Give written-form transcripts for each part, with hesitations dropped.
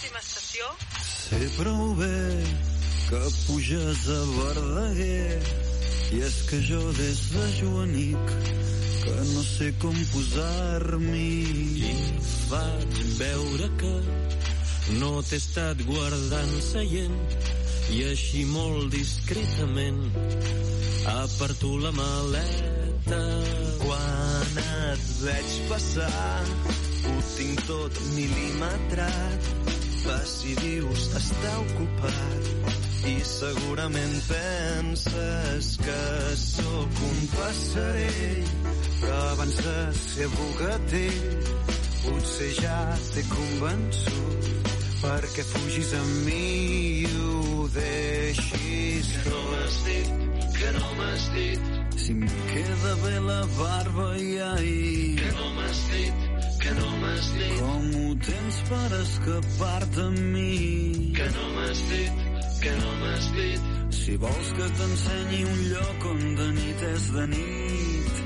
Pròxima estació. Sé prou bé que puges a Verdaguer i és que jo des de Joanic que no sé com posar-m'hi. I vaig veure que no t'he estat guardant seient i així molt discretament aparto la maleta. Quan et veig passar ho tinc tot mil·limetrat. Vas i dius està ocupat i segurament penses que sóc un passerell, però abans de ser bugatell potser ja t'he convençut perquè fugis amb mi i ho deixis. Que no m'has dit, que no m'has dit, si em queda bé la barba i ai, que no m'has dit, que no m'has dit, com ho tens per escapar-te amb mi. que no m'has dit, que no m'has dit, Si vols que t'ensenyi un lloc on de nit és de nit,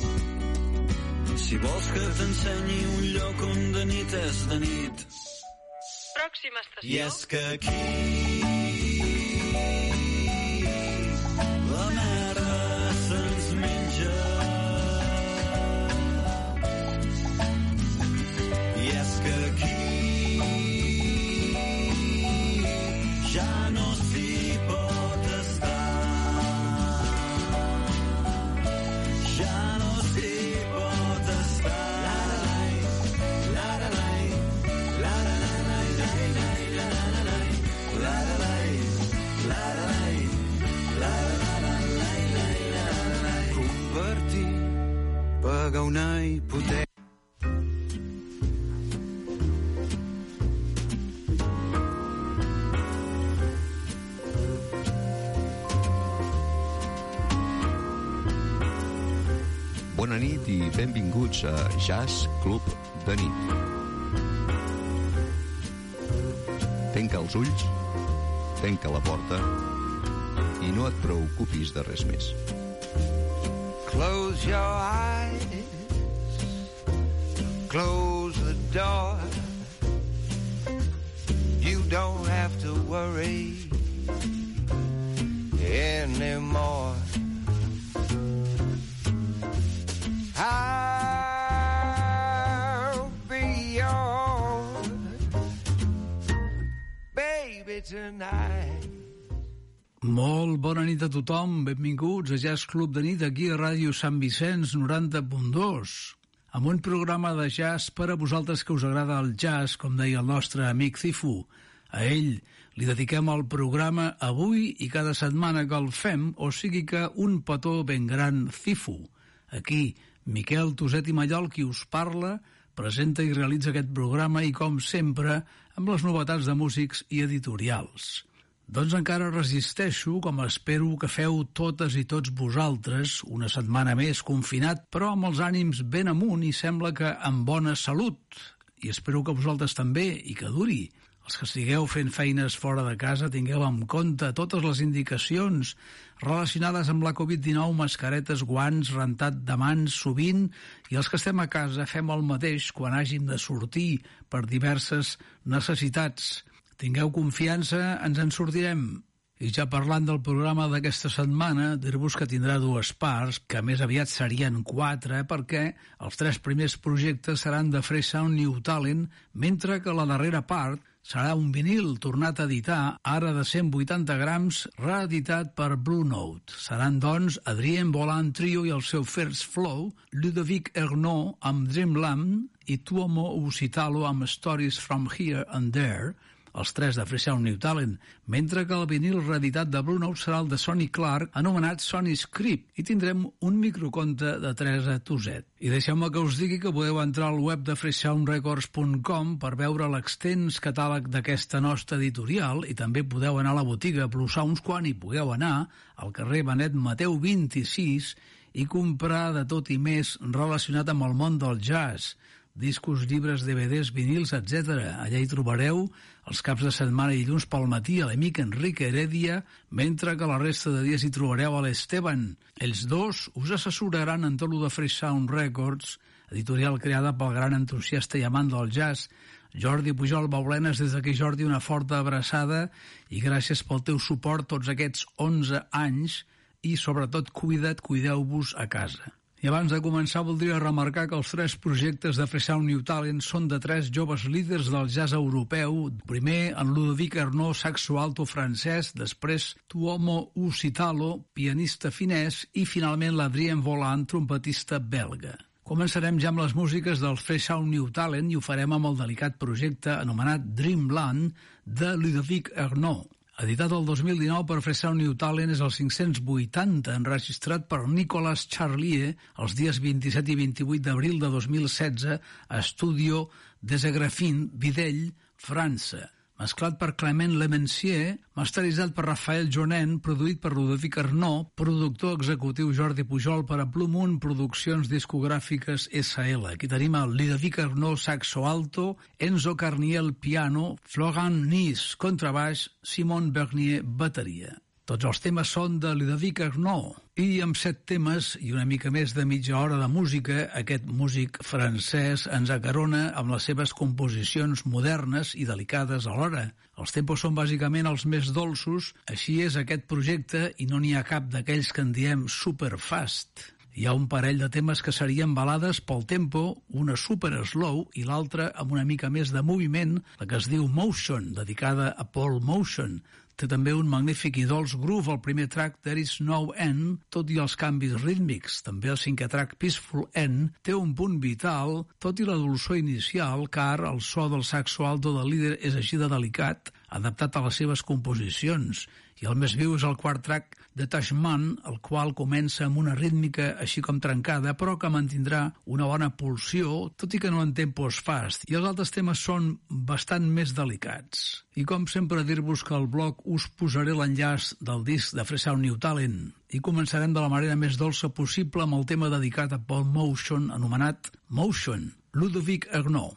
si vols que t'ensenyi un lloc on de nit és de nit. Pròxima estació. I és que aquí la merda se'ns menja. I és que aquí ja no s'hi pot estar. Ja no s'hi pot estar. La la la la la la la la la la la la la la la la la la. Convertir, pagar una hipoteca. Bona nit i benvinguts a Jazz Club de nit. Tanca els ulls, tanca la porta i no et preocupis de res més. Close your eyes, close the door. You don't have to worry anymore. I'll be yours, baby, tonight. Molt bona nit a tothom, benvinguts a Jazz Club de nit aquí a Ràdio Sant Vicenç 90.2, amb un programa de jazz per a vosaltres que us agrada el jazz, com deia el nostre amic Cifu. A ell li dediquem el programa avui i cada setmana que el fem, o sigui que un petó ben gran Cifu. Aquí, Miquel Toset i Mallol, qui us parla, presenta i realitza aquest programa i, com sempre, amb les novetats de músics i editorials. Doncs encara resisteixo, com espero que feu totes i tots vosaltres, una setmana més confinat, però amb els ànims ben amunt i sembla que amb bona salut. I espero que vosaltres també, i que duri. Els que estigueu fent feines fora de casa, tingueu en compte totes les indicacions relacionades amb la Covid-19, mascaretes, guants, rentat de mans sovint, i els que estem a casa fem el mateix quan hàgim de sortir per diverses necessitats. Tingueu confiança, ens en sortirem. I ja parlant del programa d'aquesta setmana, dir-vos que tindrà dues parts, que més aviat serien 4, perquè els 3 primers projectes seran de Fresh Sound New Talent, mentre que la darrera part serà un vinil tornat a editar, ara de 180 grams, reeditat per Blue Note. Seran, doncs, Adrien Volant Trio i el seu First Flow, Ludovic Ernaud amb Dreamland i Tuomo Usitalo amb Stories from Here and There, els 3 de Fresh Sound New Talent, mentre que el vinil reeditat de Blue Note serà el de Sonny Clark, anomenat Sonny Script, i tindrem un microconte de Teresa Toset. I deixeu-me que us digui que podeu entrar al web de freshsoundrecords.com per veure l'extens catàleg d'aquesta nostra editorial, i també podeu anar a la botiga Blue Sounds quan hi pugueu anar, al carrer Benet Mateu 26, i comprar de tot i més relacionat amb el món del jazz, discos, llibres, DVDs, vinils, etc. Allà hi trobareu els caps de setmana i dilluns pel matí a l'amic Enrique Heredia, mentre que la resta de dies hi trobareu a l'Esteban. Ells dos us assessoraran en tot lo de Fresh Sound Records, editorial creada pel gran entusiasta i amant del jazz Jordi Pujol Baulenes, des d'aquí, Jordi, una forta abraçada i gràcies pel teu suport tots aquests 11 anys i, sobretot, cuideu-vos a casa. I abans de començar voldria remarcar que els 3 projectes de Freesound New Talent són de 3 joves líders del jazz europeu. Primer, en Ludovic Arnaud, saxo alto francès, després Tuomo Usitalo, pianista finès, i finalment l'Adrien Volant, trompetista belga. Començarem ja amb les músiques del Freesound New Talent i ho farem amb el delicat projecte anomenat Dreamland de Ludovic Arnaud. Editat el 2019 per Freesound New Talent, és el 580, enregistrat per Nicolas Charlier els dies 27 i 28 d'abril de 2016 a Estudio des Agrafin, Videll, França. Mesclat per Clement Lemencier, masteritzat per Rafael Jonen, produït per Ludovic Arnaud, productor executiu Jordi Pujol per a Blue Moon Produccions Discogràfiques S.L. Aquí tenim el Ludovic Arnaud saxo alto, Enzo Carniel piano, Florent Nis contrabaix, Simon Bernier bateria. Tots els temes són de Ludovic Arnaud i amb 7 temes i una mica més de mitja hora de música, aquest músic francès ens acarona amb les seves composicions modernes i delicades alhora. Els tempos són bàsicament els més dolços, així és aquest projecte i no n'hi ha cap d'aquells que en diem superfast. Hi ha un parell de temes que serien balades pel tempo, una super slow i l'altra amb una mica més de moviment, la que es diu Motion, dedicada a Paul Motion. Té també un magnífic i dolç groove al primer track There Is No End, tot i els canvis rítmics. També el 5è track Peaceful End té un punt vital, tot i la dolçor inicial, car el so del saxo alto del líder és així de delicat, adaptat a les seves composicions. I el més viu és el 4th track Detachment, el qual comença amb una rítmica així com trencada, però que mantindrà una bona pulsió, tot i que no en tempos fast. I els altres temes són bastant més delicats. I com sempre dir-vos que al blog us posaré l'enllaç del disc de Freesound New Talent. I començarem de la manera més dolça possible amb el tema dedicat a Paul Motion, anomenat Motion, Ludovic Arnaud.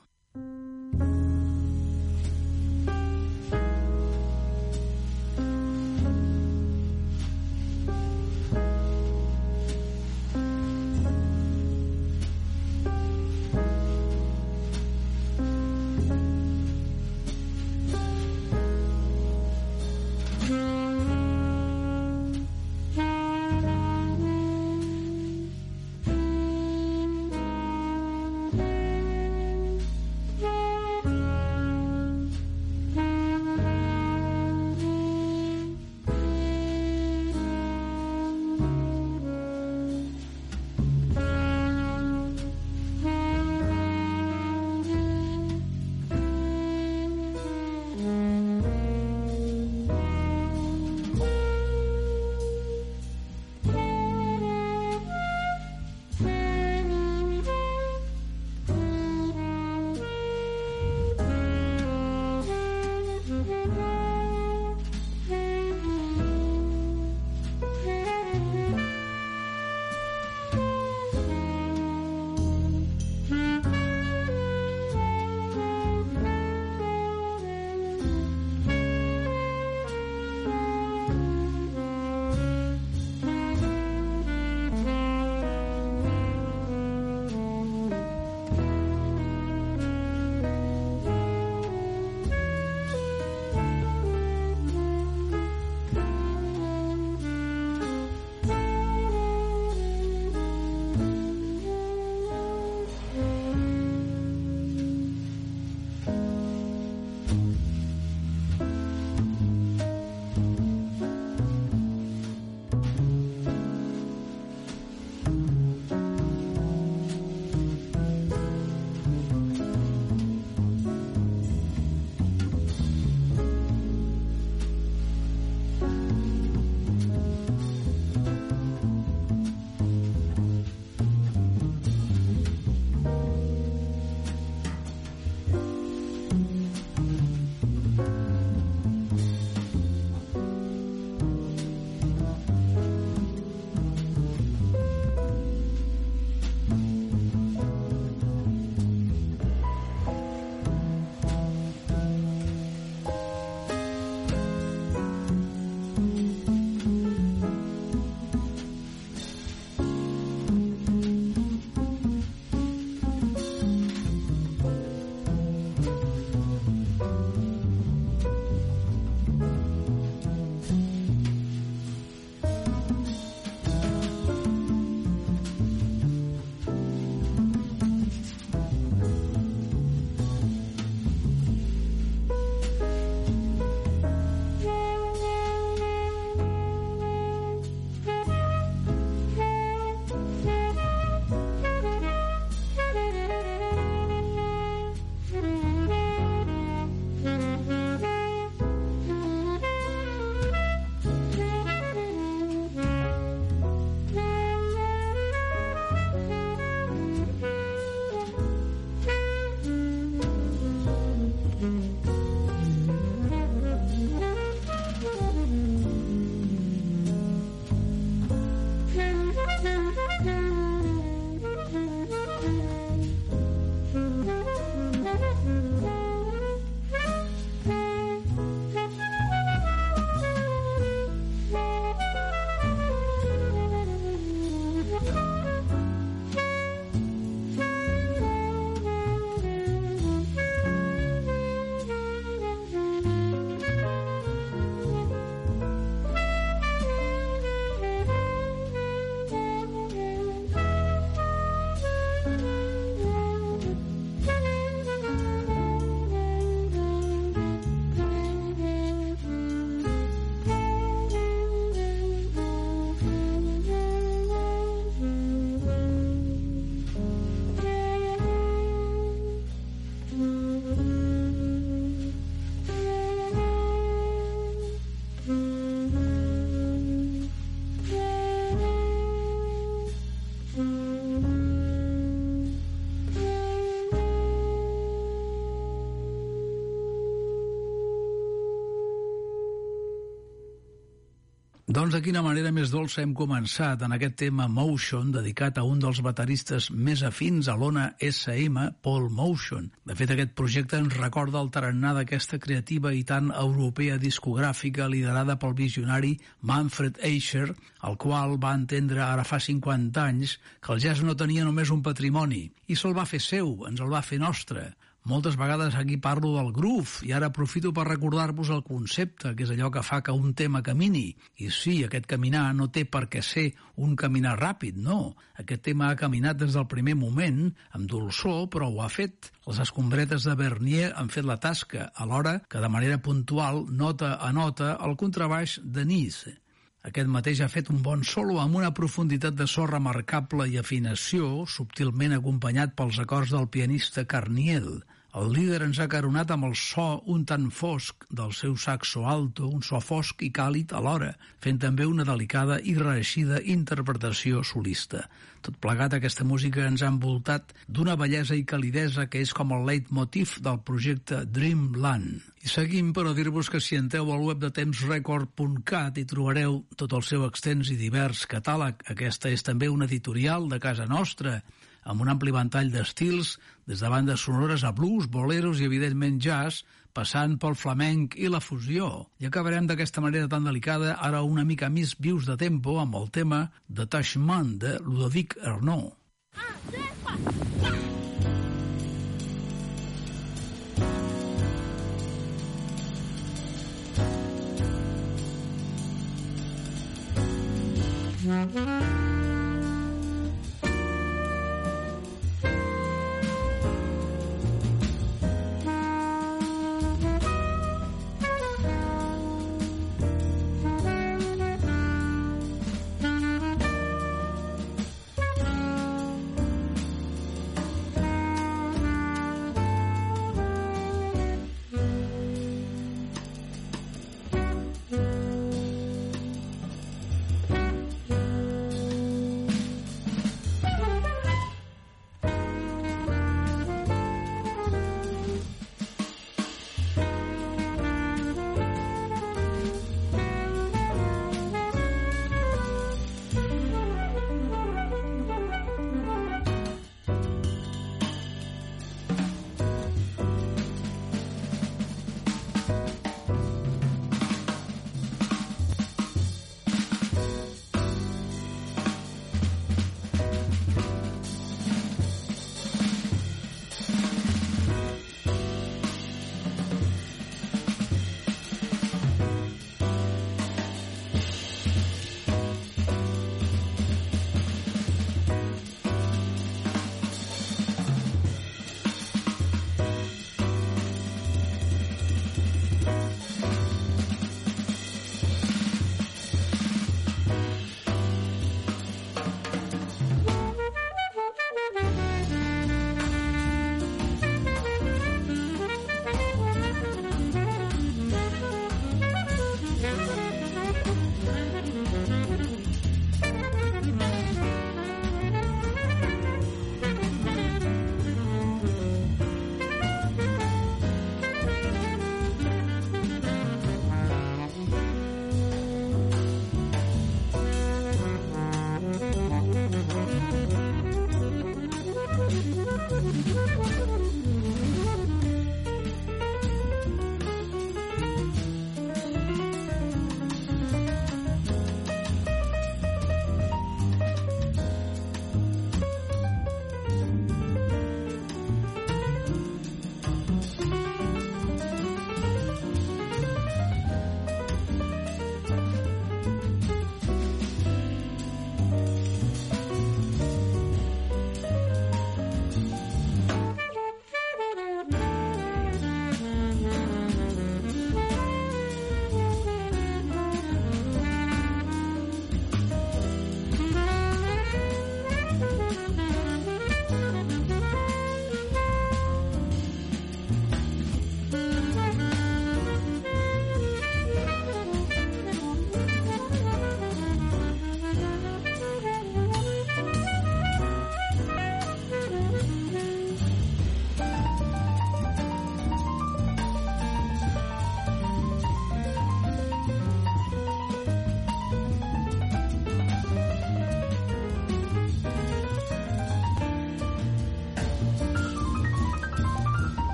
Doncs de quina manera més dolça hem començat en aquest tema Motion, dedicat a un dels bateristes més afins a l'ona SM, Paul Motion. De fet, aquest projecte ens recorda el tarannà d'aquesta creativa i tan europea discogràfica liderada pel visionari Manfred Eicher, el qual va entendre ara fa 50 anys que el jazz no tenia només un patrimoni, i se'l va fer seu, ens el va fer nostre. Moltes vegades aquí parlo del groove i ara aprofito per recordar-vos el concepte, que és allò que fa que un tema camini. I sí, aquest caminar no té per què ser un caminar ràpid, no. Aquest tema ha caminat des del primer moment, amb dolçor, però ho ha fet. Les escombretes de Bernier han fet la tasca, alhora que de manera puntual, nota a nota, el contrabaix de Nice. Aquest mateix ha fet un bon solo amb una profunditat de so remarcable i afinació, subtilment acompanyat pels acords del pianista Carniel. El líder ens ha caronat amb el so un tant fosc del seu saxo alto, un so fosc i càlid alhora, fent també una delicada i reeixida interpretació solista. Tot plegat, aquesta música ens ha envoltat d'una bellesa i calidesa que és com el leitmotiv del projecte Dreamland. I seguim per a dir-vos que si entreu al web de tempsrecord.cat hi trobareu tot el seu extens i divers catàleg. Aquesta és també una editorial de casa nostra, amb un ampli ventall d'estils, des de bandes sonores a blues, boleros i, evidentment, jazz, passant pel flamenc i la fusió. I acabarem d'aquesta manera tan delicada, ara una mica més vius de tempo, amb el tema Detachement de Ludovic Ernaud.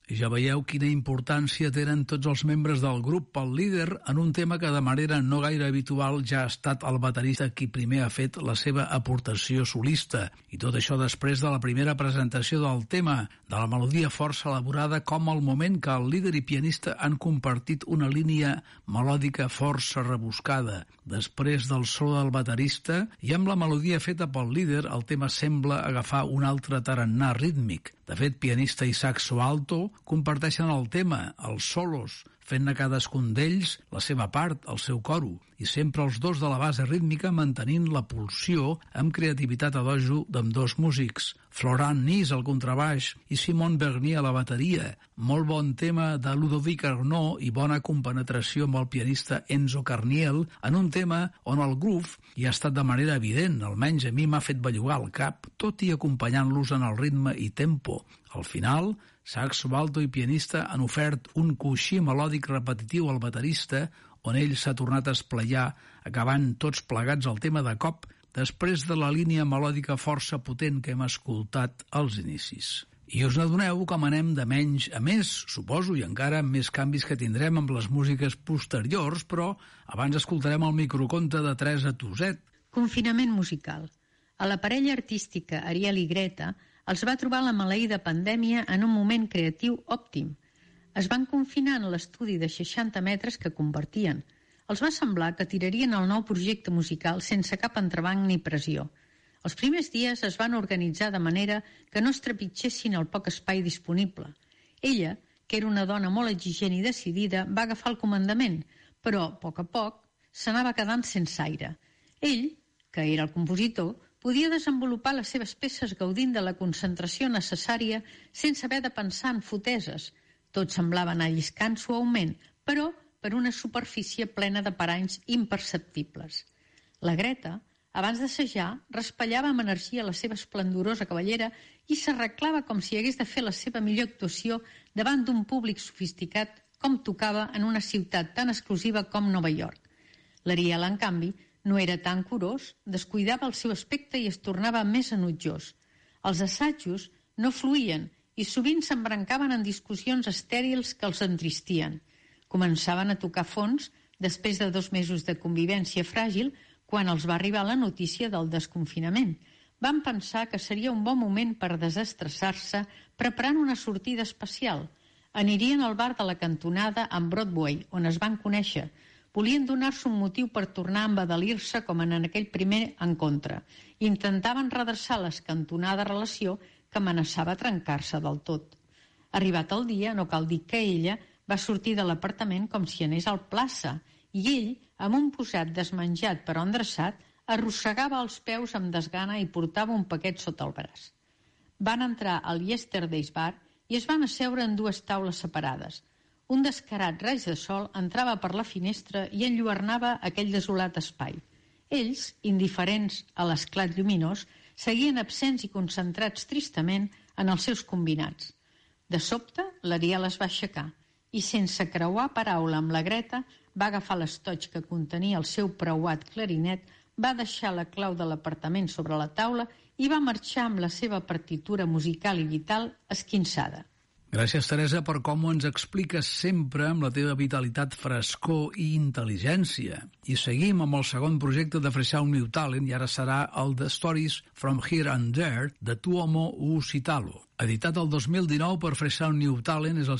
Ja veieu quina importància tenen tots els membres del grup pel líder en un tema que de manera no gaire habitual ja ha estat el baterista qui primer ha fet la seva aportació solista. I tot això després de la primera presentació del tema, de la melodia força elaborada, com el moment que el líder i pianista han compartit una línia melòdica força rebuscada. Després del solo del baterista i amb la melodia feta pel líder, el tema sembla agafar un altre tarannà rítmic. De fet, pianista i saxo alto comparteixen el tema, els solos, fent-ne cadascun d'ells la seva part, el seu coro, i sempre els dos de la base rítmica mantenint la pulsió amb creativitat a dojo d'ambdós músics. Florent Nis al contrabaix i Simon Bernier a la bateria. Molt bon tema de Ludovic Arnaud i bona compenetració amb el pianista Enzo Carniel en un tema on el groove hi ha estat de manera evident, almenys a mi m'ha fet bellugar el cap, tot i acompanyant-los en el ritme i tempo. Al final, saxo alto i pianista han ofert un coixí melòdic repetitiu al baterista on ell s'ha tornat a esplayar, acabant tots plegats el tema de cop després de la línia melòdica força potent que hem escoltat als inicis. I us n'adoneu com anem de menys a més, suposo, i encara amb més canvis que tindrem amb les músiques posteriors, però abans escoltarem el microconte de Teresa Tuset. Confinament musical. A la parella artística Ariel i Greta els va trobar la maleïda pandèmia en un moment creatiu òptim. Es van confinar en l'estudi de 60 metres que compartien. Els va semblar que tirarien el nou projecte musical sense cap entrebanc ni pressió. Els primers dies es van organitzar de manera que no es trepitgessin el poc espai disponible. Ella, que era una dona molt exigent i decidida, va agafar el comandament, però, a poc, s'anava quedant sense aire. Ell, que era el compositor, podia desenvolupar les seves peces gaudint de la concentració necessària sense haver de pensar en foteses. Tot semblava anar lliscant suaument, però per una superfície plena de paranys imperceptibles. La Greta, abans d'assajar, raspallava amb energia la seva esplendorosa cavallera i s'arreglava com si hagués de fer la seva millor actuació davant d'un públic sofisticat com tocava en una ciutat tan exclusiva com Nova York. L'Ariel, en canvi, no era tan curós, descuidava el seu aspecte i es tornava més enutjós. Els assajos no fluïen i sovint s'embrancaven en discussions estèrils que els entristien. Començaven a tocar fons després de 2 mesos de convivència fràgil quan els va arribar la notícia del desconfinament. Van pensar que seria un bon moment per desestressar-se preparant una sortida especial. Anirien al bar de la cantonada amb Broadway, on es van conèixer. Volien donar-se un motiu per tornar a embadalir-se com en aquell primer encontre. Intentaven redreçar l'escantonada relació que amenaçava trencar-se del tot. Arribat el dia, no cal dir que ella va sortir de l'apartament com si anés al plaça i ell, amb un posat desmenjat però endreçat, arrossegava els peus amb desgana i portava un paquet sota el braç. Van entrar al Yesterday's Bar i es van asseure en 2 taules separades. Un descarat raig de sol entrava per la finestra i enlluernava aquell desolat espai. Ells, indiferents a l'esclat lluminós, seguien absents i concentrats tristament en els seus combinats. De sobte, l'Ariel es va aixecar i, sense creuar paraula amb la Greta, va agafar l'estoig que contenia el seu preuat clarinet, va deixar la clau de l'apartament sobre la taula i va marxar amb la seva partitura musical i vital esquinçada. Gràcies, Teresa, per com ho ens expliques sempre amb la teva vitalitat, frescor i intel·ligència. I seguim amb el segon projecte de Fresh Out New Talent i ara serà el The Stories From Here and There de Tuomo Uusitalo. Editat el 2019 per Fresh Out New Talent, és el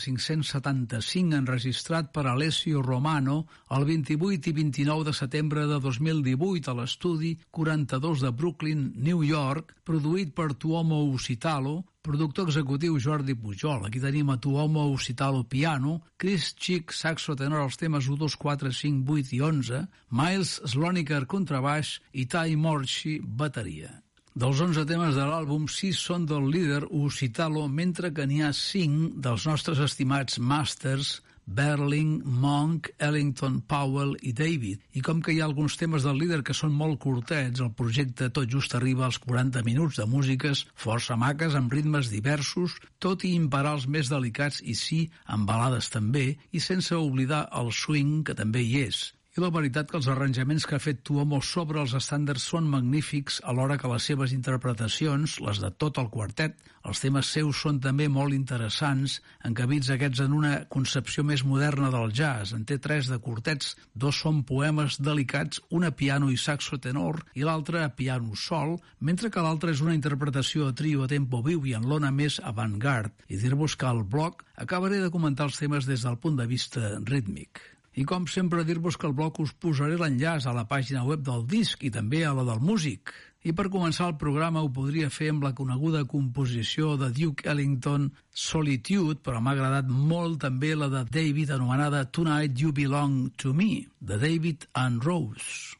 575 enregistrat per Alessio Romano el 28 i 29 de setembre de 2018 a l'estudi 42 de Brooklyn, New York, produït per Tuomo Uusitalo, productor executiu Jordi Pujol. Aquí tenim a Tuomo Uusitalo piano, Chris Chick saxo tenor als temes 1, 2, 4, 5, 8 i 11, Miles Sloniker contrabaix i Ty Morchi bateria. Dels 11 temes de l'àlbum, 6 són del líder Uusitalo, mentre que n'hi ha 5 dels nostres estimats masters Berling, Monk, Ellington, Powell i David. I com que hi ha alguns temes del líder que són molt curtets, el projecte tot just arriba als 40 minuts de músiques força maques amb ritmes diversos, tot i imparar els més delicats i sí, amb balades també, i sense oblidar el swing que també hi és. I la veritat que els arranjaments que ha fet Tuomo sobre els estàndards són magnífics, alhora que les seves interpretacions, les de tot el quartet, els temes seus són també molt interessants, encabits aquests en una concepció més moderna del jazz. En té 3 de quartets, 2 són poemes delicats, un a piano i saxo tenor i l'altre a piano sol, mentre que l'altre és una interpretació a trio a tempo viu i en l'ona més avant-garde. I dir-vos que al blog acabaré de comentar els temes des del punt de vista rítmic. I com sempre dir-vos que al blog us posaré l'enllaç a la pàgina web del disc i també a la del músic. I per començar el programa ho podria fer amb la coneguda composició de Duke Ellington, Solitude, però m'ha agradat molt també la de David anomenada Tonight You Belong to Me, de David and Rose.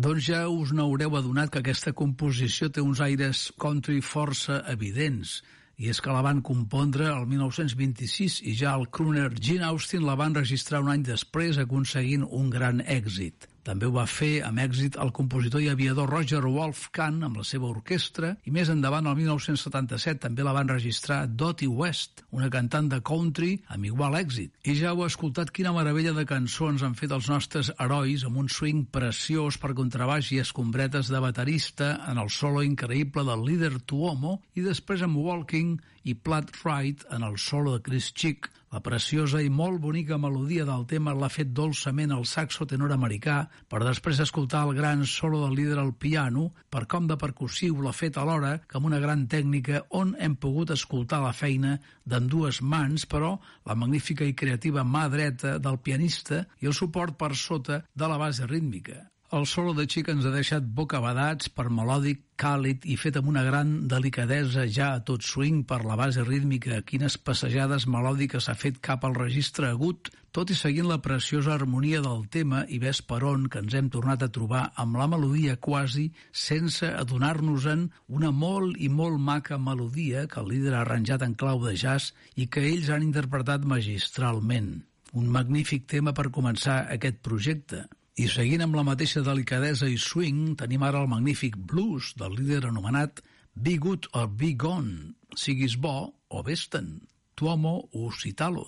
Doncs ja us n'haureu adonat que aquesta composició té uns aires country força evidents, i és que la van compondre el 1926 i ja el crooner Gene Austin la van registrar un any després aconseguint un gran èxit. També ho va fer amb èxit el compositor i aviador Roger Wolfgang amb la seva orquestra i més endavant, el 1977, també la van registrar Dottie West, una cantant de country amb igual èxit. I ja heu escoltat quina meravella de cançons han fet els nostres herois amb un swing preciós per contrabaix i escombretes de baterista en el solo increïble del líder Tuomo i després amb Walking i Plaid Ride en el solo de Chris Chick. La preciosa i molt bonica melodia del tema l'ha fet dolçament el saxo tenor americà per després escoltar el gran solo del líder al piano per com de percussiu l'ha fet alhora que amb una gran tècnica on hem pogut escoltar la feina d'ambdues mans, però la magnífica i creativa mà dreta del pianista i el suport per sota de la base rítmica. El solo de Chick ens ha deixat bocabadats per melòdic, càlid i fet amb una gran delicadesa ja a tot swing per la base rítmica. Quines passejades melòdiques ha fet cap al registre agut, tot i seguint la preciosa harmonia del tema i ves per on que ens hem tornat a trobar amb la melodia quasi sense adonar-nos-en, una molt i molt maca melodia que el líder ha arranjat en clau de jazz i que ells han interpretat magistralment. Un magnífic tema per començar aquest projecte. I seguint amb la mateixa delicadesa i swing, tenim ara el magnífic blues del líder anomenat Be Good or Be Gone, siguis bo o vés-te'n, Tuomo o Citalo.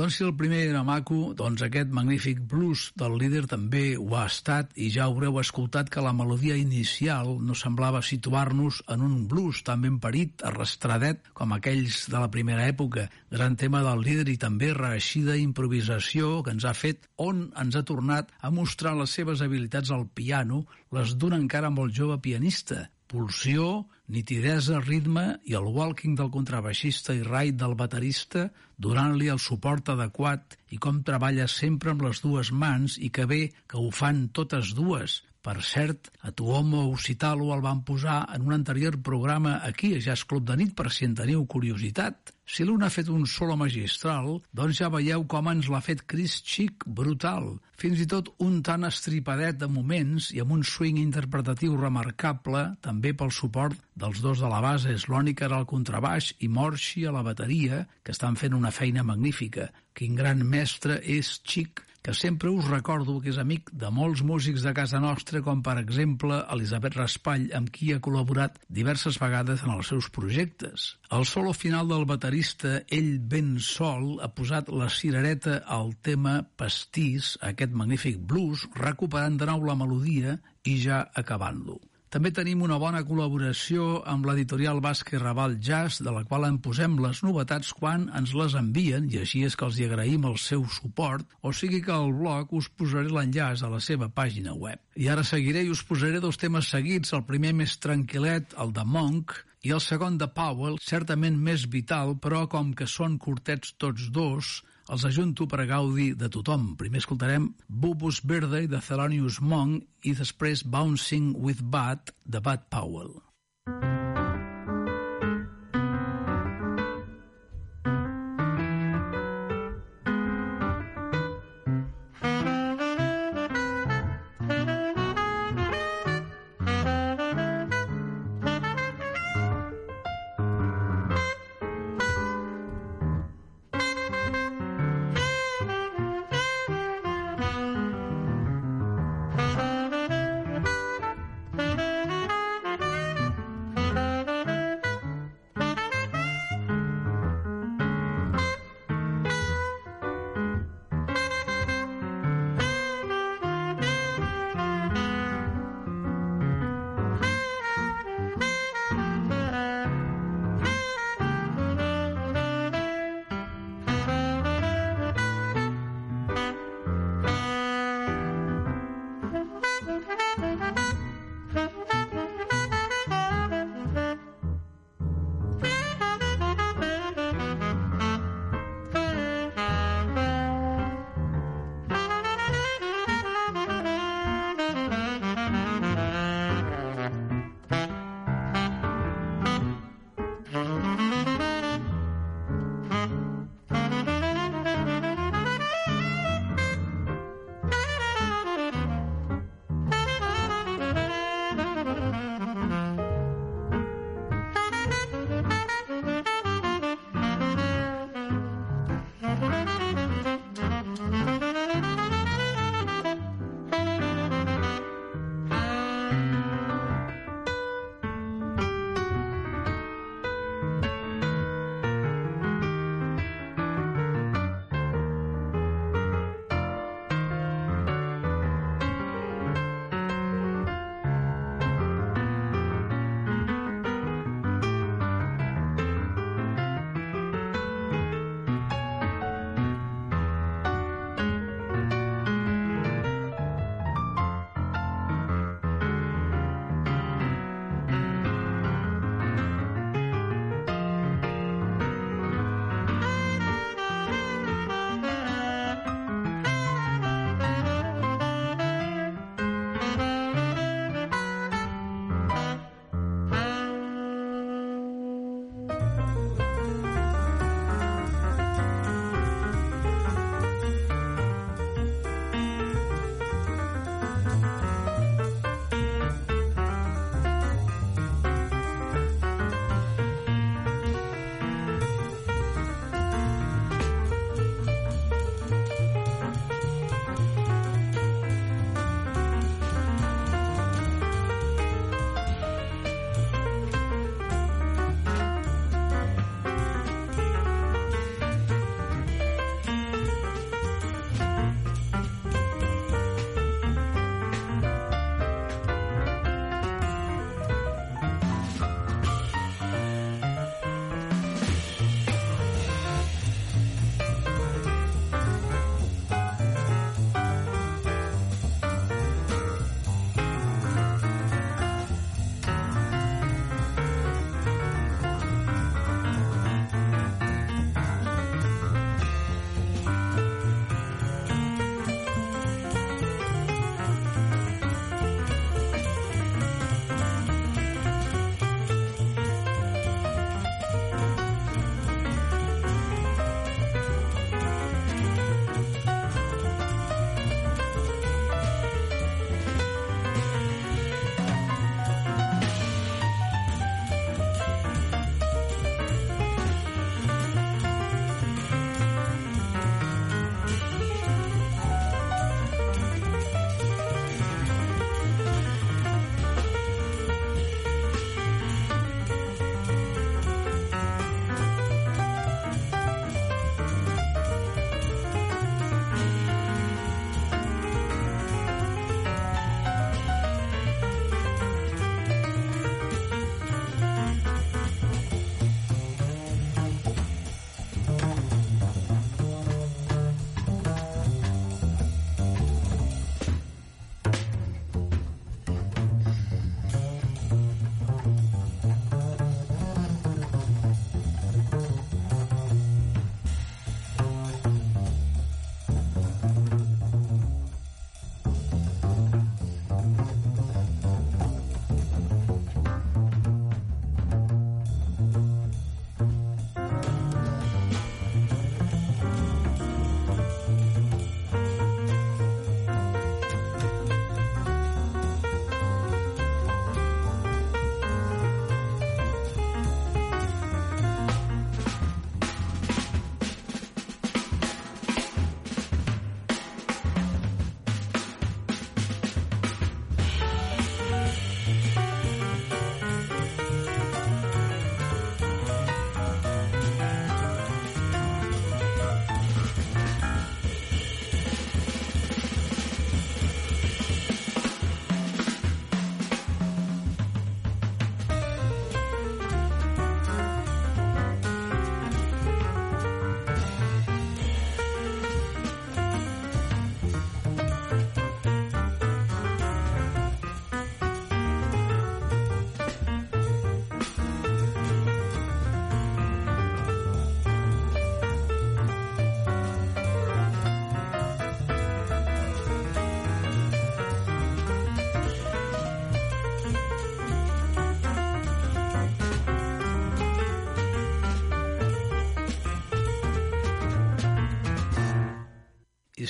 Doncs si el primer era maco, doncs aquest magnífic blues del líder també ho ha estat i ja haureu escoltat que la melodia inicial no semblava situar-nos en un blues tan ben parit, arrastradet, com aquells de la primera època. Gran tema del líder i també reeixida improvisació que ens ha fet on ens ha tornat a mostrar les seves habilitats al piano, les d'un encara molt jove pianista. Pulsió, nitidesa, ritme i el walking del contrabaixista i ride del baterista, donant-li el suport adequat i com treballa sempre amb les dues mans i que bé que ho fan totes dues. Per cert, a Tuomo Usitalo el van posar en un anterior programa aquí a Jazz Club de Nit per si en teniu curiositat. Si l'un ha fet un solo magistral, doncs ja veieu com ens l'ha fet Chris Chick brutal. Fins i tot un tan estripadet de moments i amb un swing interpretatiu remarcable, també pel suport dels dos de la base, Slonica al contrabaix i Morsi a la bateria, que estan fent una feina magnífica. Quin gran mestre és Chick, que sempre us recordo que és amic de molts músics de casa nostra, com per exemple Elisabet Raspall, amb qui ha col·laborat diverses vegades en els seus projectes. Al solo final del baterista, ell ben sol ha posat la cirereta al tema pastís, aquest magnífic blues, recuperant de nou la melodia i ja acabant-lo. També tenim una bona col·laboració amb l'editorial Vázquez Raval Jazz, de la qual en posem les novetats quan ens les envien, i així és que els hi agraïm el seu suport, o sigui que al blog us posaré l'enllaç a la seva pàgina web. I ara seguiré i us posaré dos temes seguits, el primer més tranquil·let, el de Monk, i el segon de Powell, certament més vital, però com que són curtets tots dos, els ajunto per a gaudi de tothom. Primer escoltarem Bubus Birthday de Thelonious Monk i després Bouncing with Bud de Bud Powell.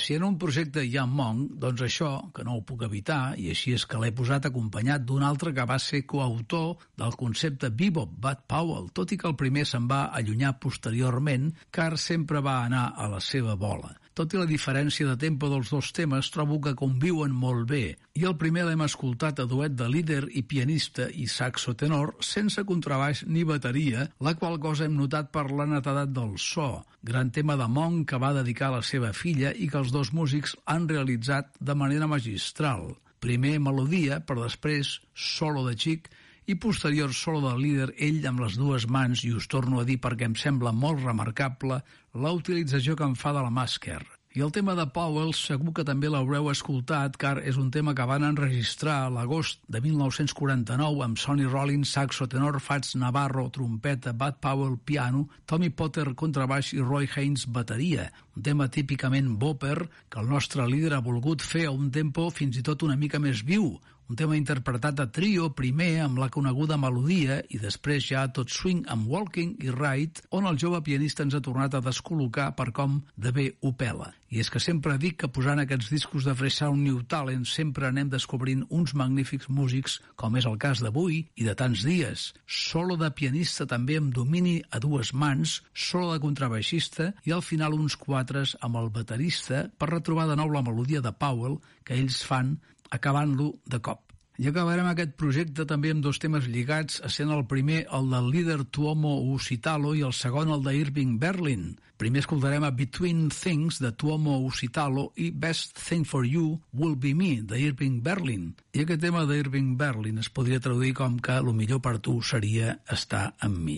si en un projecte hi ha Monk, doncs això, que no ho puc evitar, i així és que l'he posat acompanyat d'un altre que va ser coautor del concepte bebop, Bud Powell, tot i que el primer se'n va allunyar posteriorment, car sempre va anar a la seva bola. Tot i la diferència de tempo dels dos temes, trobo que conviuen molt bé. I el primer l'hem escoltat a duet de líder i pianista i saxo tenor, sense contrabaix ni bateria, la qual cosa hem notat per la netedat del so. Gran tema de Monk que va dedicar a la seva filla i que els dos músics han realitzat de manera magistral. Primer melodia, per després solo de xic, i posterior solo del líder, ell amb les dues mans, i us torno a dir perquè em sembla molt remarcable la utilització que en fa de la mà esquerra. I el tema de Powell segur que també l'haureu escoltat, car és un tema que van enregistrar a l'agost de 1949 amb Sonny Rollins, saxo tenor, Fats Navarro, trompeta, Bud Powell, piano, Tommy Potter, contrabaix i Roy Haynes, bateria. Un tema típicament bopper que el nostre líder ha volgut fer a un tempo fins i tot una mica més viu. Un tema interpretat a trio, primer amb la coneguda melodia i després ja tot swing amb Walking i Ride, on el jove pianista ens ha tornat a descol·locar per com de bé ho pela. I és que sempre dic que posant aquests discos de Fresh Sound New Talent sempre anem descobrint uns magnífics músics, com és el cas d'avui i de tants dies. Solo de pianista també amb domini a dues mans, solo de contrabaixista i al final uns quatres amb el baterista per retrobar de nou la melodia de Powell que ells fan acabant-lo de cop. I acabarem aquest projecte també amb dos temes lligats, sent el primer el del líder Tuomo Usitalo i el segon el d'Irving Berlin. Primer escoltarem a Between Things de Tuomo Usitalo i Best Thing for You Will Be Me d'Irving Berlin. I aquest tema d'Irving Berlin es podria traduir com que el millor per tu seria estar amb mi.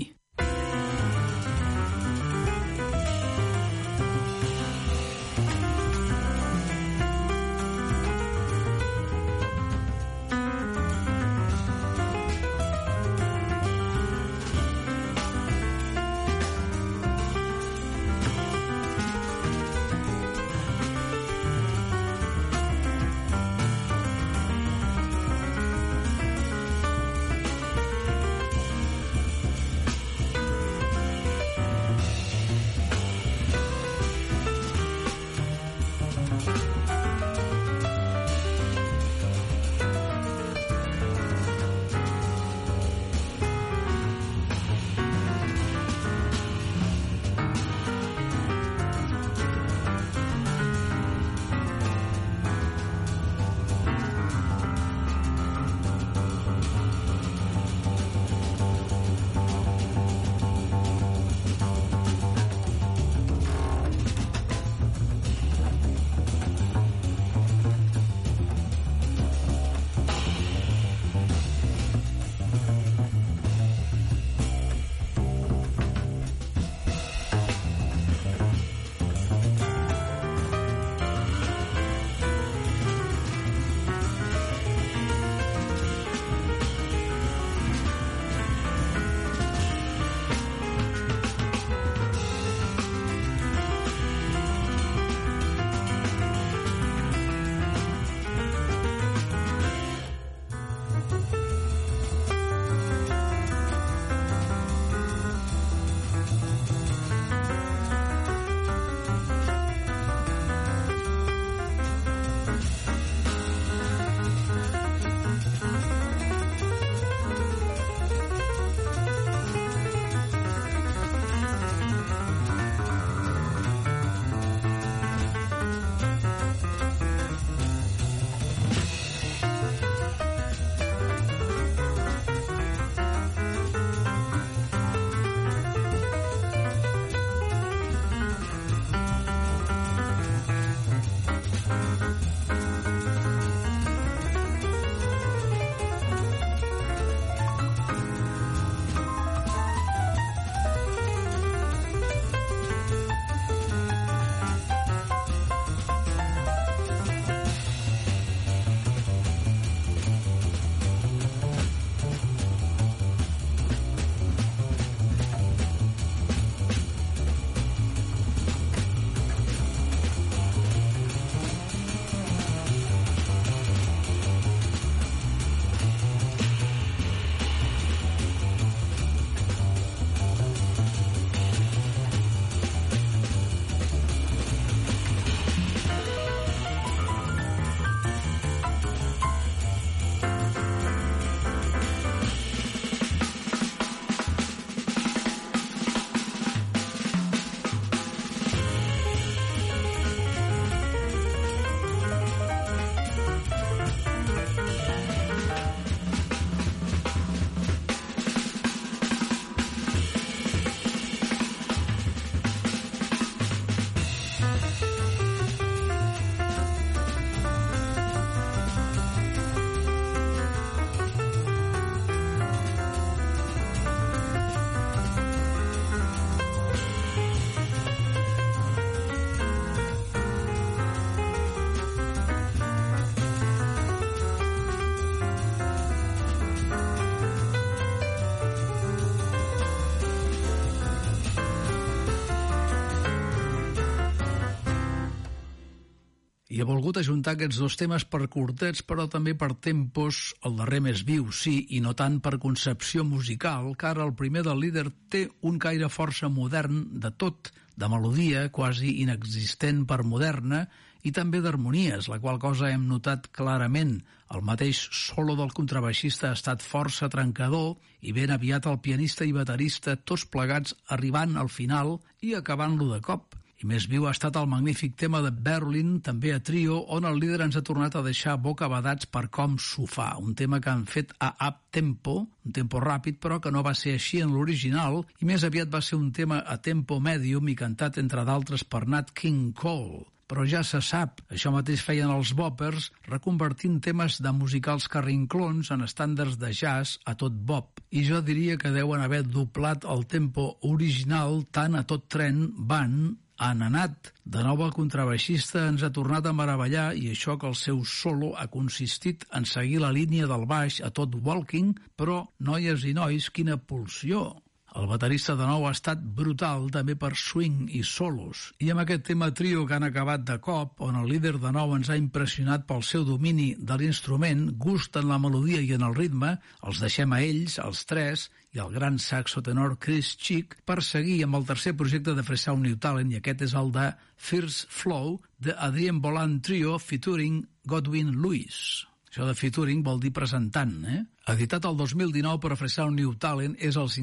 I he volgut ajuntar aquests dos temes per curtets, però també per tempos, el darrer més viu, sí, i no tant per concepció musical, car el primer del líder té un caire força modern de tot, de melodia quasi inexistent per moderna, i també d'harmonies, la qual cosa hem notat clarament. El mateix solo del contrabaixista ha estat força trencador i ben aviat el pianista i baterista tots plegats arribant al final i acabant-lo de cop. I més viu ha estat el magnífic tema de Berlin, també a trio, on el líder ens ha tornat a deixar bocabadats per com s'ho fa. Un tema que han fet a up-tempo, un tempo ràpid, però que no va ser així en l'original, i més aviat va ser un tema a tempo medium i cantat, entre d'altres, per Nat King Cole. Però ja se sap, això mateix feien els boppers, reconvertint temes de musicals carrinclons en estàndards de jazz a tot bop. I jo diria que deuen haver doblat el tempo original tant a tot tren van han anat. De nou el contrabaixista ens ha tornat a meravellar i això que el seu solo ha consistit en seguir la línia del baix a tot walking, però, noies i nois, quina pulsió! El baterista de nou ha estat brutal també per swing i solos. I amb aquest tema trio que han acabat de cop, on el líder de nou ens ha impressionat pel seu domini de l'instrument, gust en la melodia i en el ritme, els deixem a ells, els tres, i el gran saxo tenor Chris Chick, per seguir amb el tercer projecte de Fresh Sound New Talent, i aquest és el de First Flow, de Adrien Volant Trio featuring Godwin Lewis. Això de featuring vol dir presentant, Editat el 2019 per Fresh Sound New Talent, és el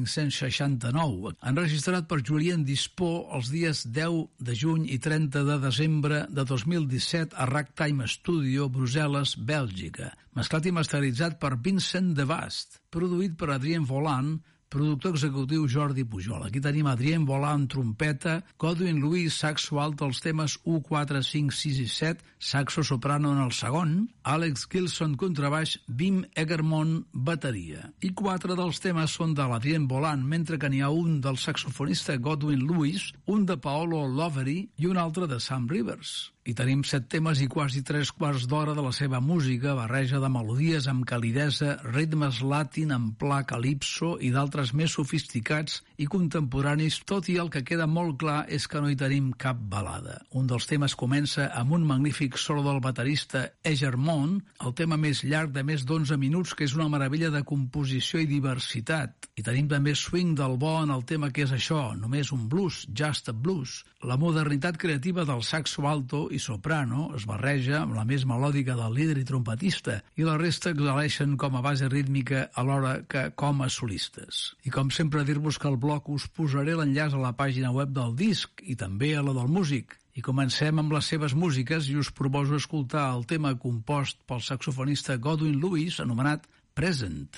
569. Enregistrat per Julien Dispot els dies 10 de juny i 30 de desembre de 2017 a Ragtime Studio, Brussel·les, Bèlgica. Mesclat i masteritzat per Vincent de Bast. Produït per Adrien Volant, productor executiu Jordi Pujol. Aquí tenim Adrien Volant, trompeta, Godwin Lewis, saxo alt als temes 1, 4, 5, 6 i 7, saxo soprano en el segon, Alex Gilson, contrabaix, Wim Egermont, bateria. I 4 dels temes són de l'Adrien Volant, mentre que n'hi ha un del saxofonista Godwin Lewis, un de Paolo Lovery i un altre de Sam Rivers. I tenim 7 temes i quasi 3 quarts d'hora de la seva música, barreja de melodies amb calidesa, ritmes latin amb pla calipso i d'altres més sofisticats i contemporanis, tot i el que queda molt clar és que no hi tenim cap balada. Un dels temes comença amb un magnífic solo del baterista Egermont, el tema més llarg de més d'11 minuts, que és una meravella de composició i diversitat. I tenim també swing del bo en el tema que és això, només un blues, just a blues. La modernitat creativa del saxo alto i soprano es barreja amb la més melòdica del líder i trompetista, i la resta exhaleixen com a base rítmica alhora que com a solistes. I com sempre dir-vos que al blog us posaré l'enllaç a la pàgina web del disc i també a la del músic. I comencem amb les seves músiques i us proposo escoltar el tema compost pel saxofonista Godwin Lewis anomenat Present.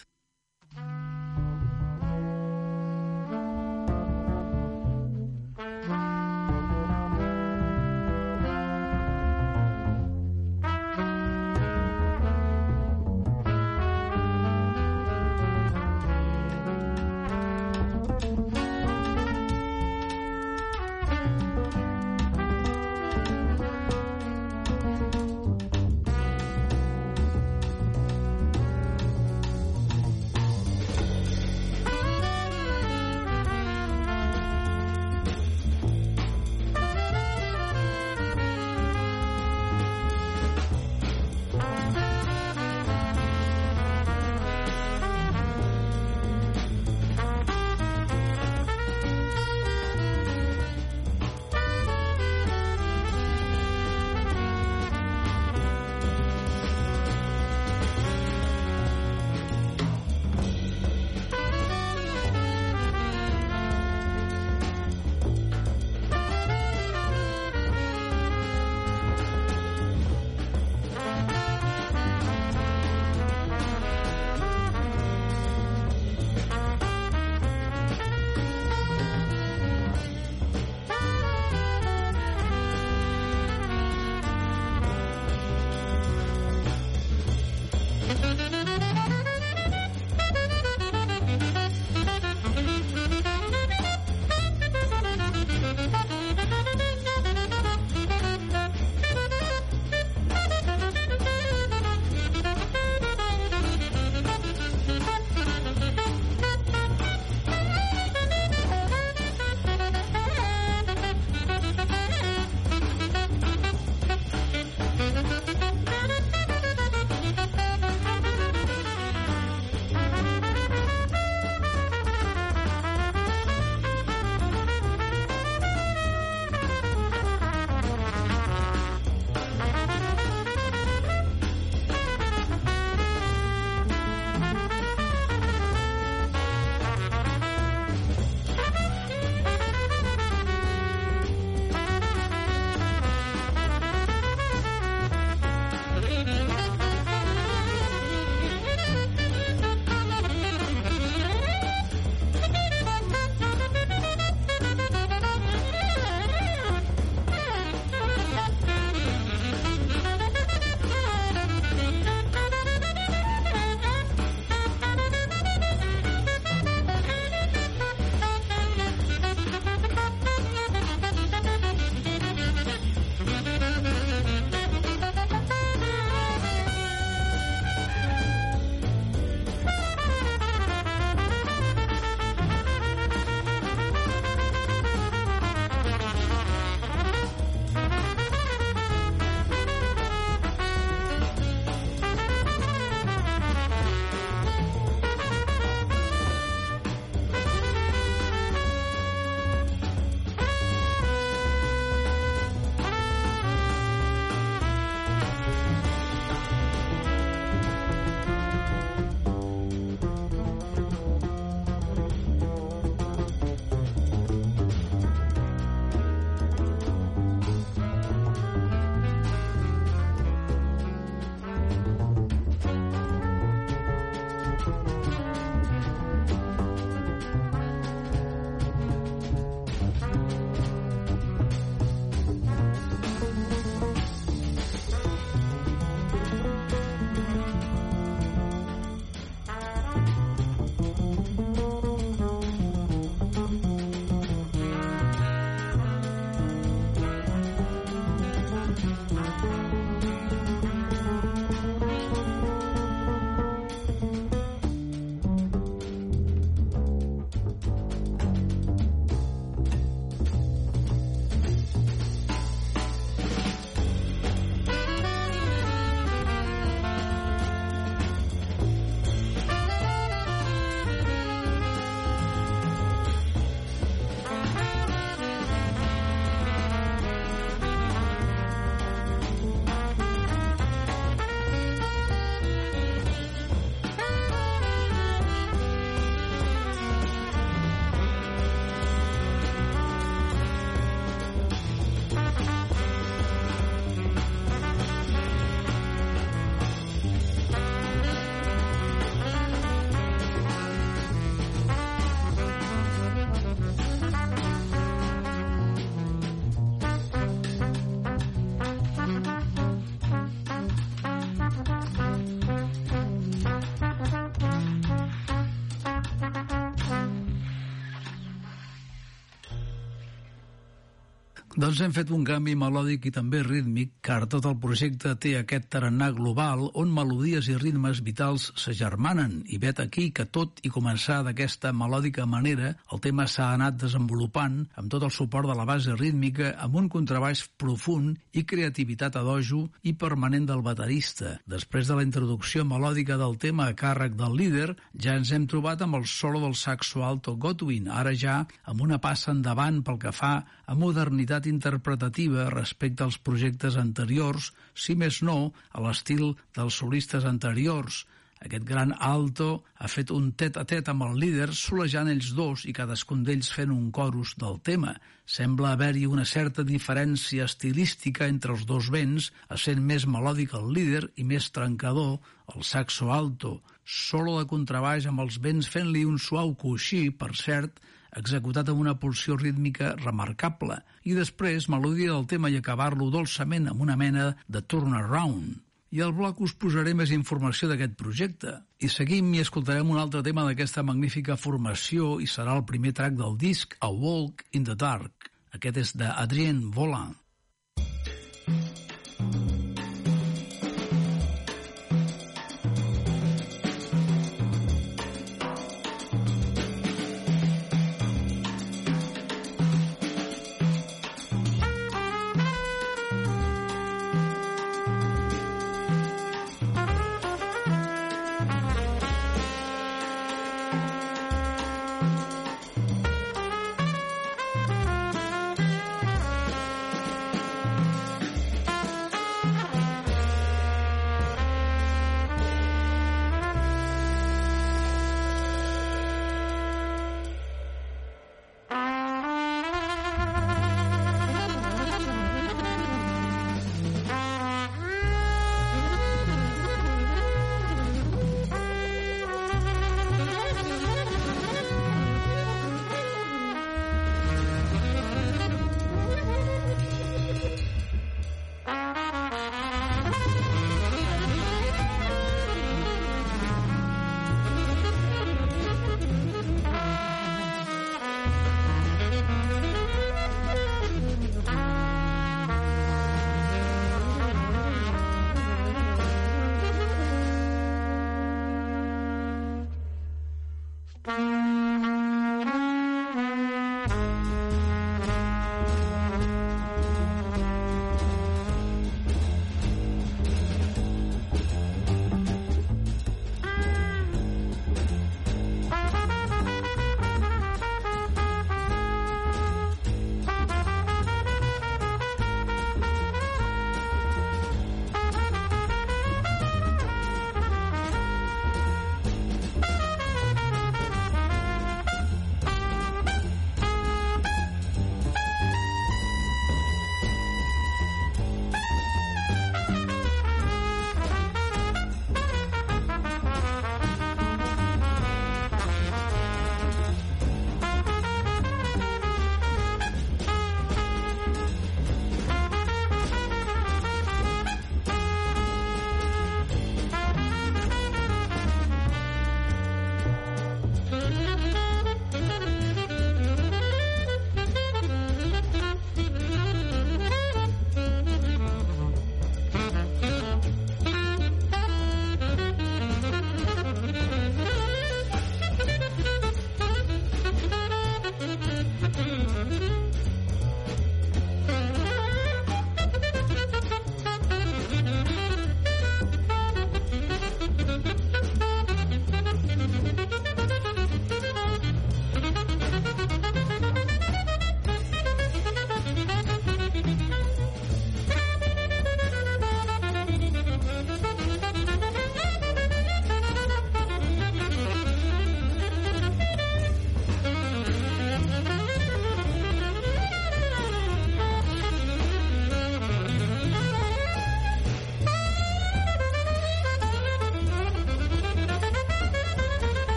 Doncs hem fet un canvi melòdic i també rítmic, car tot el projecte té aquest tarannà global on melodies i ritmes vitals s'agermanen, i vet aquí que tot i començar d'aquesta melòdica manera, el tema s'ha anat desenvolupant amb tot el suport de la base rítmica, amb un contrabaix profund i creativitat a dojo i permanent del baterista. Després de la introducció melòdica del tema a càrrec del líder, ja ens hem trobat amb el solo del saxo alto Godwin, ara ja amb una passa endavant pel que fa a modernitat interpretativa respecte als projectes anteriors, si més no, a l'estil dels solistes anteriors. Aquest gran alto ha fet un tet-a-tet amb el líder, solejant ells dos i cadascun d'ells fent un chorus del tema. Sembla haver-hi una certa diferència estilística entre els dos vents, essent més melòdic el líder i més trencador el saxo alto. Solo de contrabaix amb els vents fent-li un suau coixí, per cert, executat amb una pulsió rítmica remarcable, i després melodia del tema i acabar-lo dolçament amb una mena de turnaround. I al bloc us posaré més informació d'aquest projecte. I seguim i escoltarem un altre tema d'aquesta magnífica formació i serà el primer track del disc, A Walk in the Dark. Aquest és d'Adrien Volant.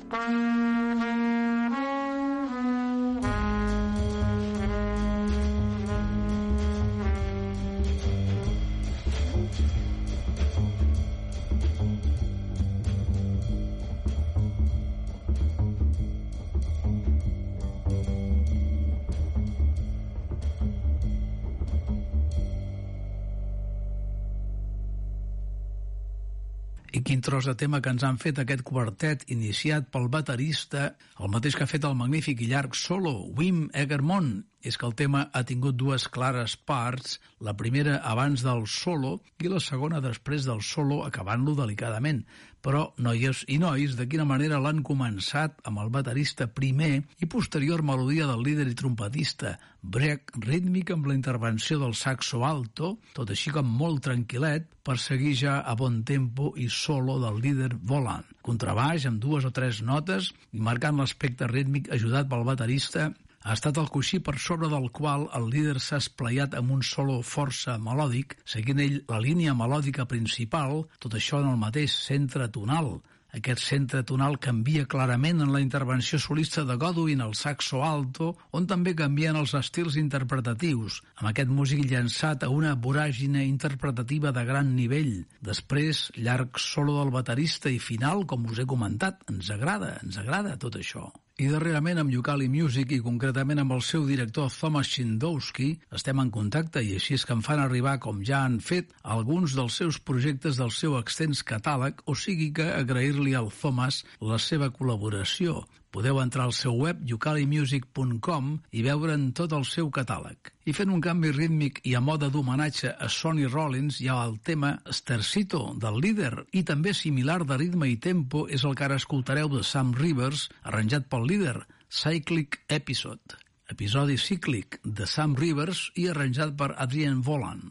I quin tros de tema que ens han fet aquest quartet iniciat pel baterista, el mateix que ha fet el magnífic i llarg solo, Wim Egermont. És que el tema ha tingut dues clares parts, la primera abans del solo i la segona després del solo, acabant-lo delicadament. Però, noies i nois, de quina manera l'han començat amb el baterista primer i posterior melodia del líder i trompetista, break rítmic amb la intervenció del saxo alto, tot així com molt tranquil·let, per seguir ja a bon tempo i solo del líder Volant. Contrabaix amb 2 o 3 notes i marcant l'aspecte rítmic ajudat pel baterista, ha estat el coixí per sobre del qual el líder s'ha esplayat amb un solo força melòdic, seguint ell la línia melòdica principal, tot això en el mateix centre tonal. Aquest centre tonal canvia clarament en la intervenció solista de Godwin al saxo alto, on també canvien els estils interpretatius, amb aquest músic llançat a una voràgine interpretativa de gran nivell. Després, llarg solo del baterista i final, com us he comentat, ens agrada tot això. I darrerament amb Yooka-Lee Music i concretament amb el seu director Thomas Chindowski estem en contacte i així és que em fan arribar, com ja han fet, alguns dels seus projectes del seu extens catàleg, o sigui que agrair-li al Thomas la seva col·laboració. Podeu entrar al seu web yookaleemusic.com i veure'n tot el seu catàleg. I fent un canvi rítmic i a mode d'homenatge a Sonny Rollins hi ha el tema Stercito del líder i també similar de ritme i tempo és el que ara escoltareu de Sam Rivers, arranjat pel líder, Cyclic Episode. Episodi cíclic de Sam Rivers i arranjat per Adrian Volant.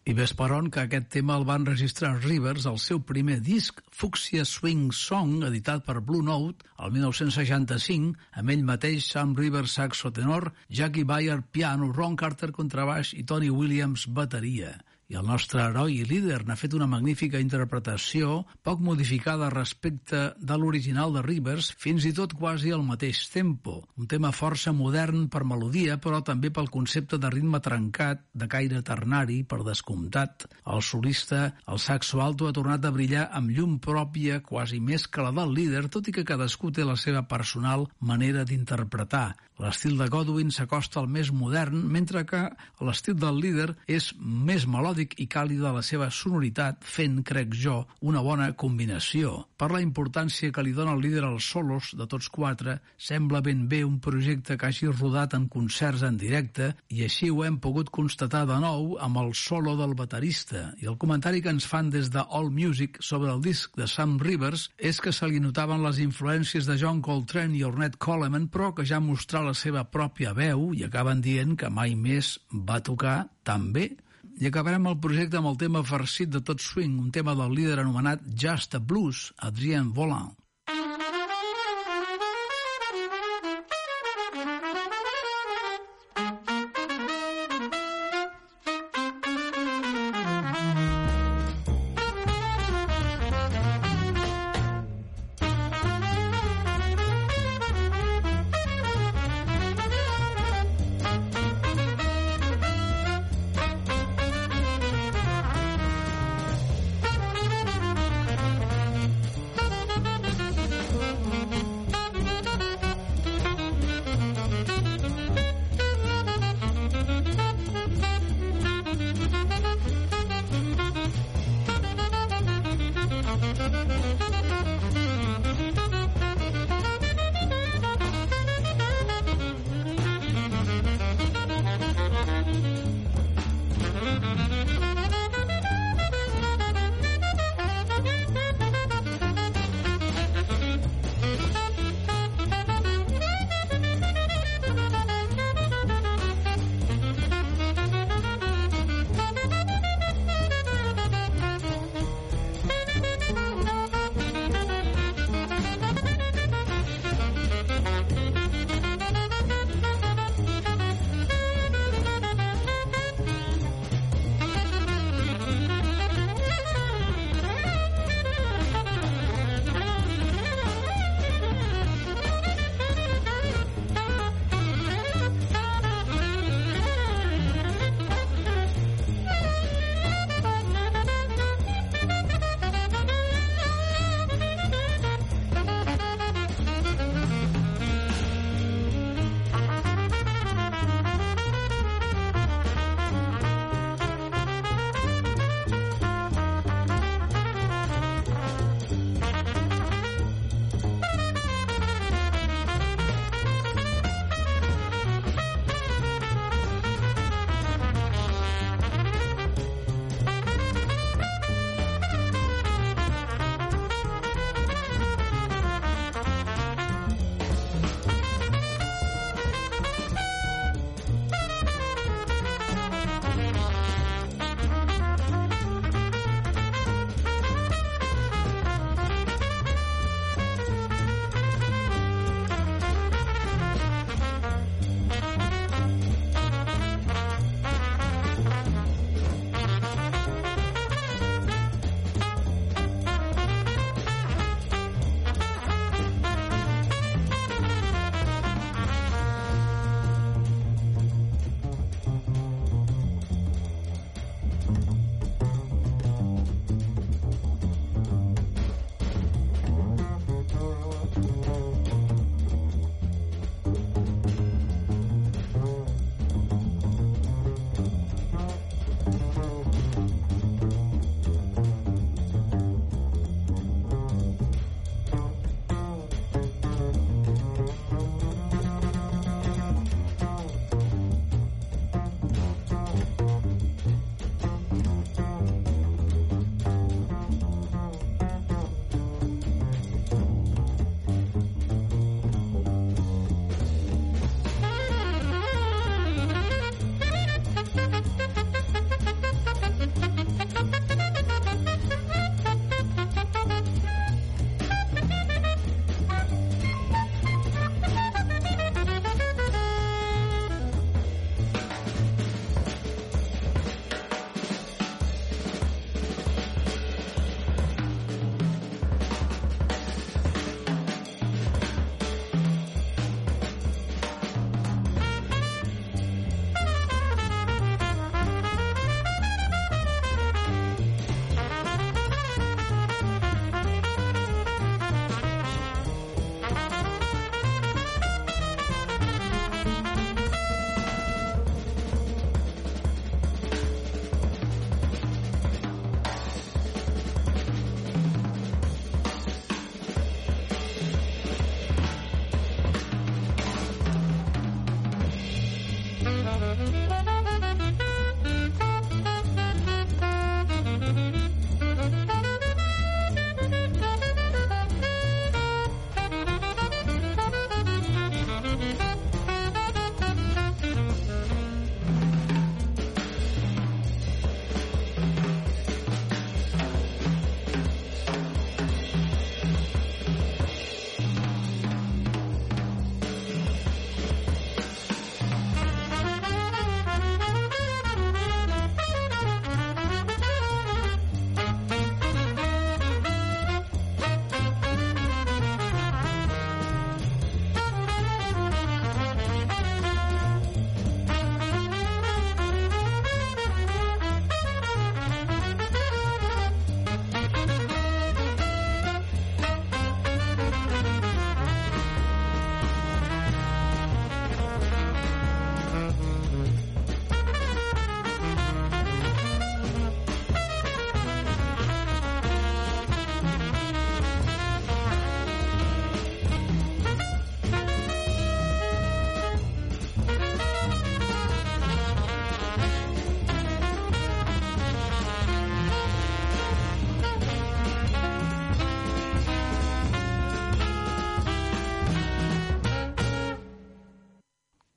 I ves per on que aquest tema el van registrar Rivers al seu primer disc, Fuchsia Swing Song, editat per Blue Note, el 1965, amb ell mateix, Sam Rivers saxo tenor, Jackie Bayer piano, Ron Carter contrabaix i Tony Williams bateria. I el nostre heroi i líder n'ha fet una magnífica interpretació, poc modificada respecte de l'original de Rivers, fins i tot quasi al mateix tempo. Un tema força modern per melodia, però també pel concepte de ritme trencat, de caire ternari, per descomptat. El solista, el saxo alto, ha tornat a brillar amb llum pròpia, quasi més que la del líder, tot i que cadascú té la seva personal manera d'interpretar. L'estil de Godwin s'acosta al més modern, mentre que l'estil del líder és més melòdic i càlid a la seva sonoritat, fent, crec jo, una bona combinació. Per la importància que li dona el líder als solos de tots quatre, sembla ben bé un projecte que hagi rodat en concerts en directe, i així ho hem pogut constatar de nou amb el solo del baterista. I el comentari que ens fan des de All Music sobre el disc de Sam Rivers és que se li notaven les influències de John Coltrane i Ornette Coleman, però que ja mostrava la seva pròpia veu i acaben dient que mai més va tocar tan bé. I acabarem el projecte amb el tema farcit de tot swing, un tema del líder anomenat Just a Blues, Adrien Volant.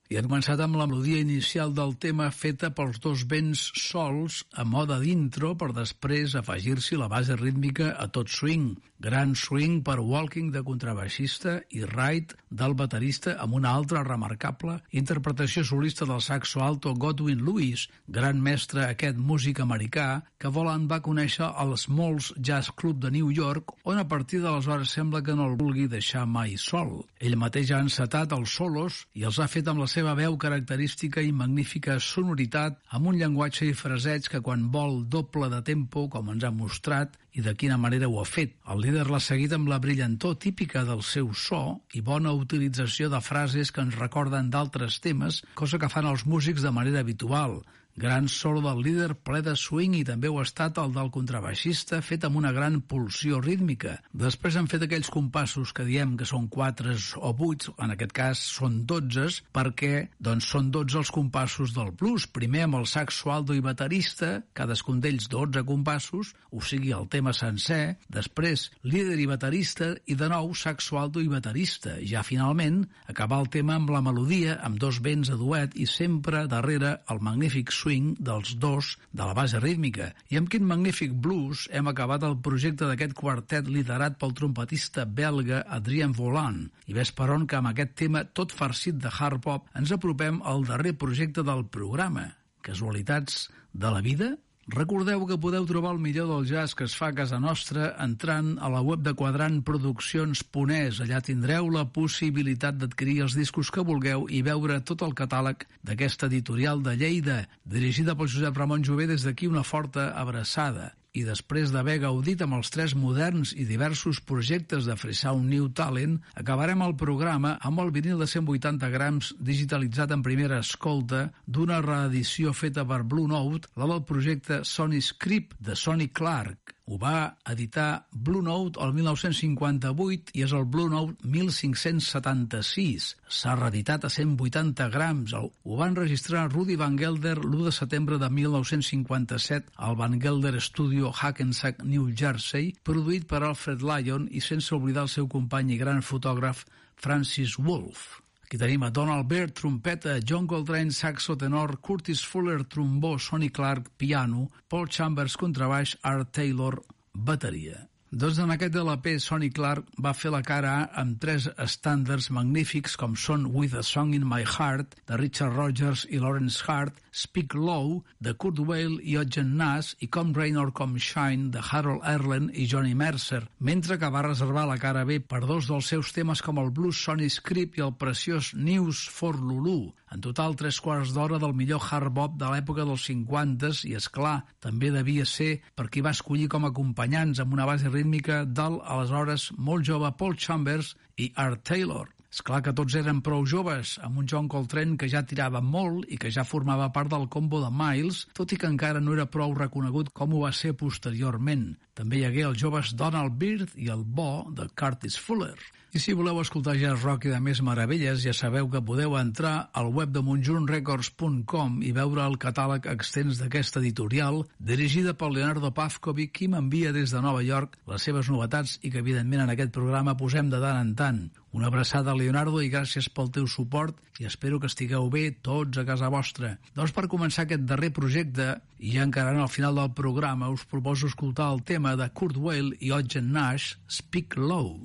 I ha començat amb la melodia inicial del tema feta pels dos vents sols a mode d'intro per després afegir-s'hi la base rítmica a tot swing. Gran swing per Walking de contrabaixista i Ride del baterista amb una altra remarcable interpretació solista del saxo alto Godwin Lewis, gran mestre aquest músic americà que Volant va conèixer al Smalls Jazz Club de New York, on a partir d'aleshores sembla que no el vulgui deixar mai sol. Ell mateix ha encetat els solos i els ha fet amb la seva veu característica i magnífica sonoritat, amb un llenguatge i fraseig que quan vol doble de tempo, com ens ha mostrat, i de quina manera ho ha fet. El líder l'ha seguit amb la brillantor típica del seu so i bona utilització de frases que ens recorden d'altres temes, cosa que fan els músics de manera habitual. Gran solo del líder ple de swing i també ho ha estat el del contrabaixista fet amb una gran pulsió rítmica. Després han fet aquells compassos que diem que són 4 o 8, en aquest cas són 12, perquè són 12 els compassos del blues. Primer amb el saxo alto i baterista, cadascun d'ells 12 compassos, o sigui el tema sencer, després líder i baterista i de nou saxo alto i baterista. Ja finalment acabar el tema amb la melodia, amb dos vents a duet i sempre darrere el magnífic swing dels dos de la base rítmica. I amb quin magnífic blues hem acabat el projecte d'aquest quartet liderat pel trompetista belga Adrien Volant. I ves per on que amb aquest tema tot farcit de hard pop ens apropem al darrer projecte del programa. Casualitats de la vida? Recordeu que podeu trobar el millor del jazz que es fa a casa nostra entrant a la web de quadrantproduccions.es. Allà tindreu la possibilitat d'adquirir els discos que vulgueu i veure tot el catàleg d'aquesta editorial de Lleida, dirigida pel Josep Ramon Jové. Des d'aquí una forta abraçada. I després d'haver gaudit amb els 3 moderns i diversos projectes de Freesound New Talent, acabarem el programa amb el vinil de 180 grams digitalitzat en primera escolta d'una reedició feta per Blue Note, la del projecte Sonny Script de Sonny Clark. Ho va editar Blue Note el 1958 i és el Blue Note 1576. S'ha reeditat a 180 grams. Ho va enregistrar Rudy Van Gelder l'1 de setembre de 1957 al Van Gelder Studio Hackensack, New Jersey, produït per Alfred Lyon i sense oblidar el seu company i gran fotògraf Francis Wolff. Aquí tenim a Donald Byrd, trompeta, John Coltrane, saxo tenor, Curtis Fuller, trombó, Sonny Clark, piano, Paul Chambers, contrabaix, Art Taylor, bateria. Doncs en aquest LP, Sonny Clark va fer la cara A amb 3 estàndards magnífics com són With a Song in My Heart, de Richard Rodgers i Lawrence Hart, Speak Low, de Kurt Weill i Ogden Nash, i Come Rain or Come Shine, de Harold Arlen i Johnny Mercer, mentre que va reservar la cara B per 2 dels seus temes com el blues Sonny Script i el preciós News for Lulu. En total, 3/4 d'hora del millor hard bop de l'època dels 50s i, esclar, també devia ser per qui va escollir com a acompanyants amb una base rítmica del, aleshores, molt jove Paul Chambers i Art Taylor. És clar que tots eren prou joves, amb un John Coltrane que ja tirava molt i que ja formava part del combo de Miles, tot i que encara no era prou reconegut com ho va ser posteriorment. També hi hagué els joves Donald Byrd i el bo de Curtis Fuller. I si voleu escoltar jazz rock i de més meravelles, ja sabeu que podeu entrar al web de monjunrecords.com i veure el catàleg extens d'aquesta editorial, dirigida per Leonardo Pavkovic, qui m'envia des de Nova York les seves novetats i que, evidentment, en aquest programa posem de tant en tant. Una abraçada, Leonardo, i gràcies pel teu suport, i espero que estigueu bé tots a casa vostra. Doncs per començar aquest darrer projecte, i ja encarant al final del programa, us proposo escoltar el tema de Kurt Weill i Ogden Nash, Speak Low.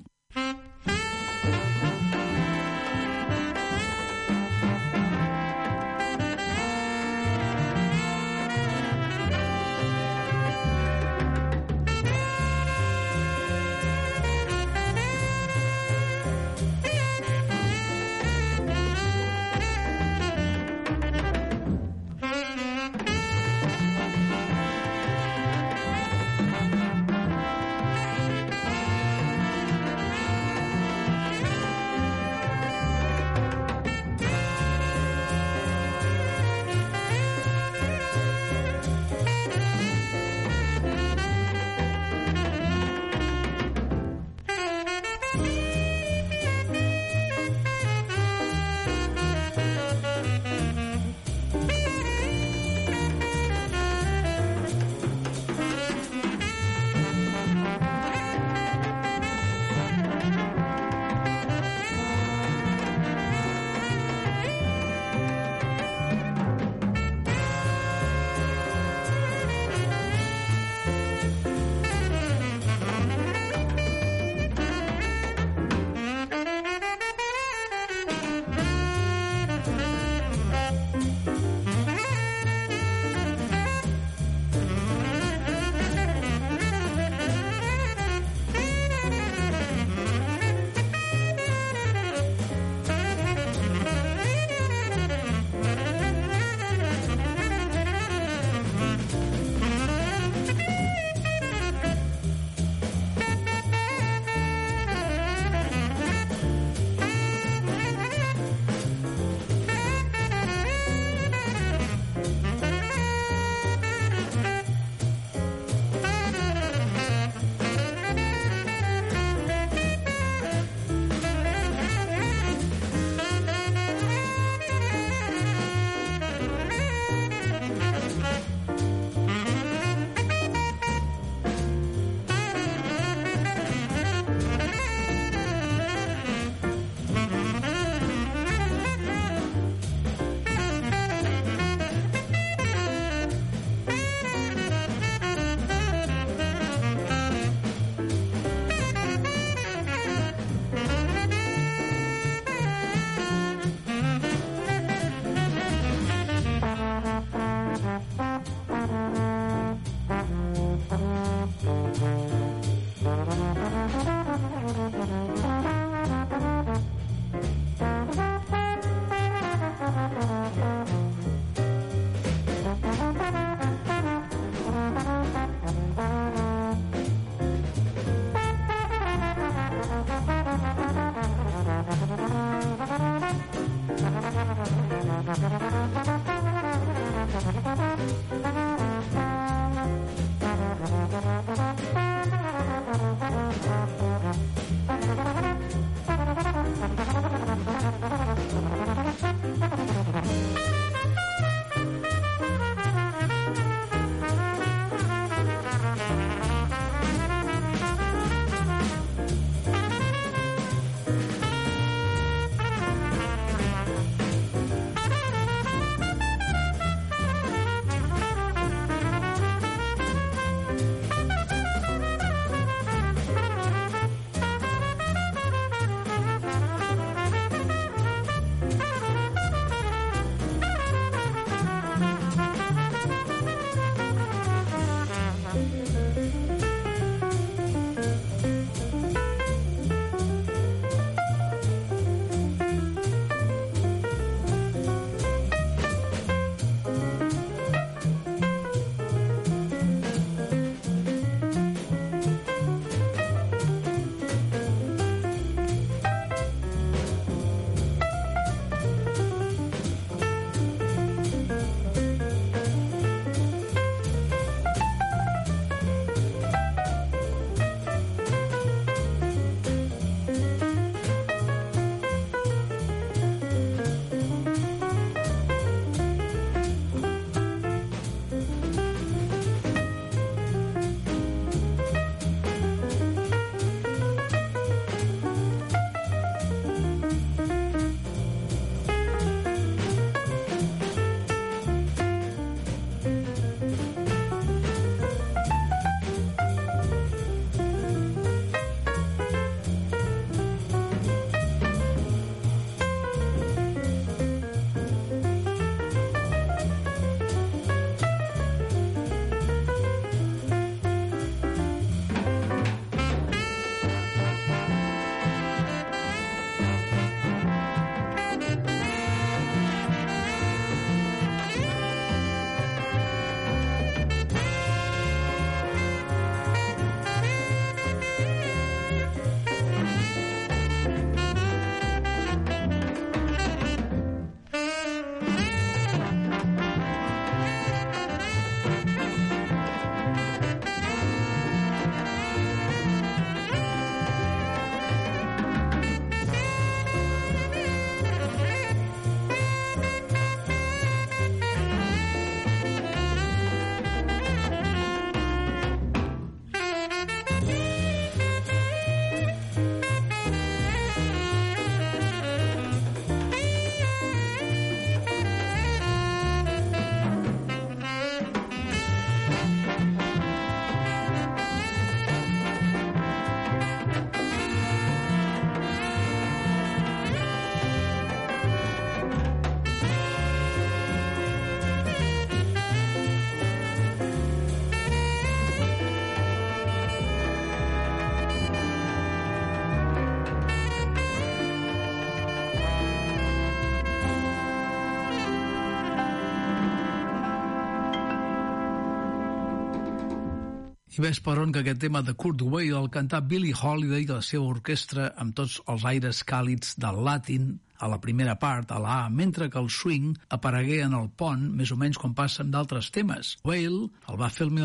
I ves per on que aquest tema de Kurt Weill el cantar Billie Holiday i la seva orquestra amb tots els aires càlids del Latin a la primera part, a la A, mentre que el swing aparegué en el pont, més o menys com passa amb d'altres temes. Weill el va fer el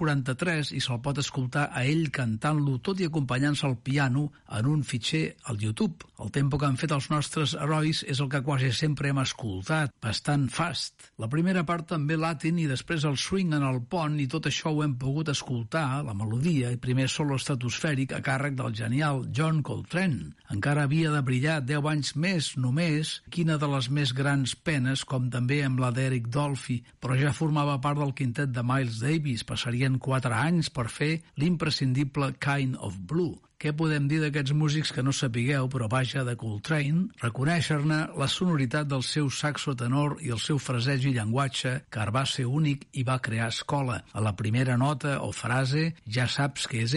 1943 i se'l pot escoltar a ell cantant-lo, tot i acompanyant-se al piano en un fitxer al YouTube. El tempo que han fet els nostres herois és el que quasi sempre hem escoltat, bastant fast. La primera part també Latin i després el swing en el pont, i tot això ho hem pogut escoltar, la melodia i primer solo estratosfèric a càrrec del genial John Coltrane. Encara havia de brillar 10 anys més només, quina de les més grans penes, com també amb la d'Eric Dolphy, però ja formava part del quintet de Miles Davis. Passarien 4 anys per fer l'imprescindible Kind of Blue. Què podem dir d'aquests músics que no sapigueu, però vaja, de Coltrane? Reconèixer-ne la sonoritat del seu saxo tenor i el seu fraseig i llenguatge, que va ser únic i va crear escola. A la primera nota o frase ja saps que és ell.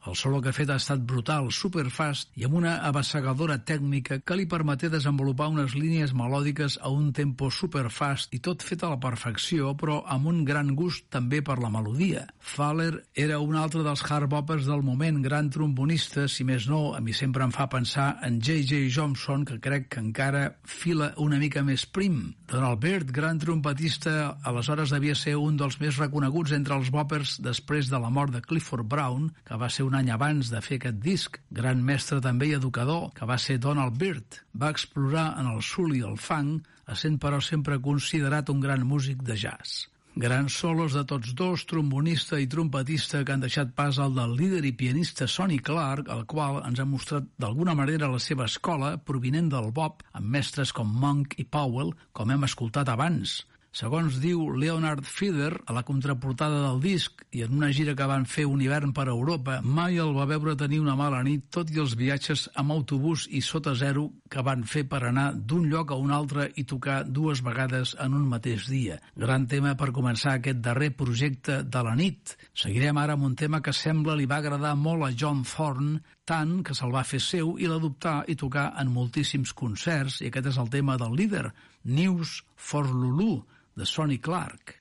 El solo que ha fet ha estat brutal, superfast i amb una abassegadora tècnica que li permeté desenvolupar unes línies melòdiques a un tempo superfast i tot fet a la perfecció, però amb un gran gust també per la melodia. Fowler era un altre dels hard boppers del moment, gran trombonista, si més no, a mi sempre em fa pensar en J.J. Johnson, que crec que encara fila una mica més prim. Donald Byrd, gran trompetista, aleshores devia ser un dels més reconeguts entre els boppers després de la mort de Clifford Brown, que va ser un any abans de fer aquest disc. Gran mestre també i educador, que va ser Donald Byrd. Va explorar en el soul i el funk, essent però sempre considerat un gran músic de jazz. Grans solos de tots dos, trombonista i trompetista, que han deixat pas al del líder i pianista Sonny Clark, el qual ens ha mostrat d'alguna manera la seva escola, provinent del bop, amb mestres com Monk i Powell, com hem escoltat abans. Segons diu Leonard Feather, a la contraportada del disc i en una gira que van fer un hivern per Europa, mai el va veure tenir una mala nit, tot i els viatges amb autobús i sota zero que van fer per anar d'un lloc a un altre i tocar 2 vegades en un mateix dia. Gran tema per començar aquest darrer projecte de la nit. Seguirem ara amb un tema que sembla li va agradar molt a John Thorne, tant que se'l va fer seu i l'adoptar i tocar en moltíssims concerts, i aquest és el tema del líder, News for Lulu, de Sonny Clark.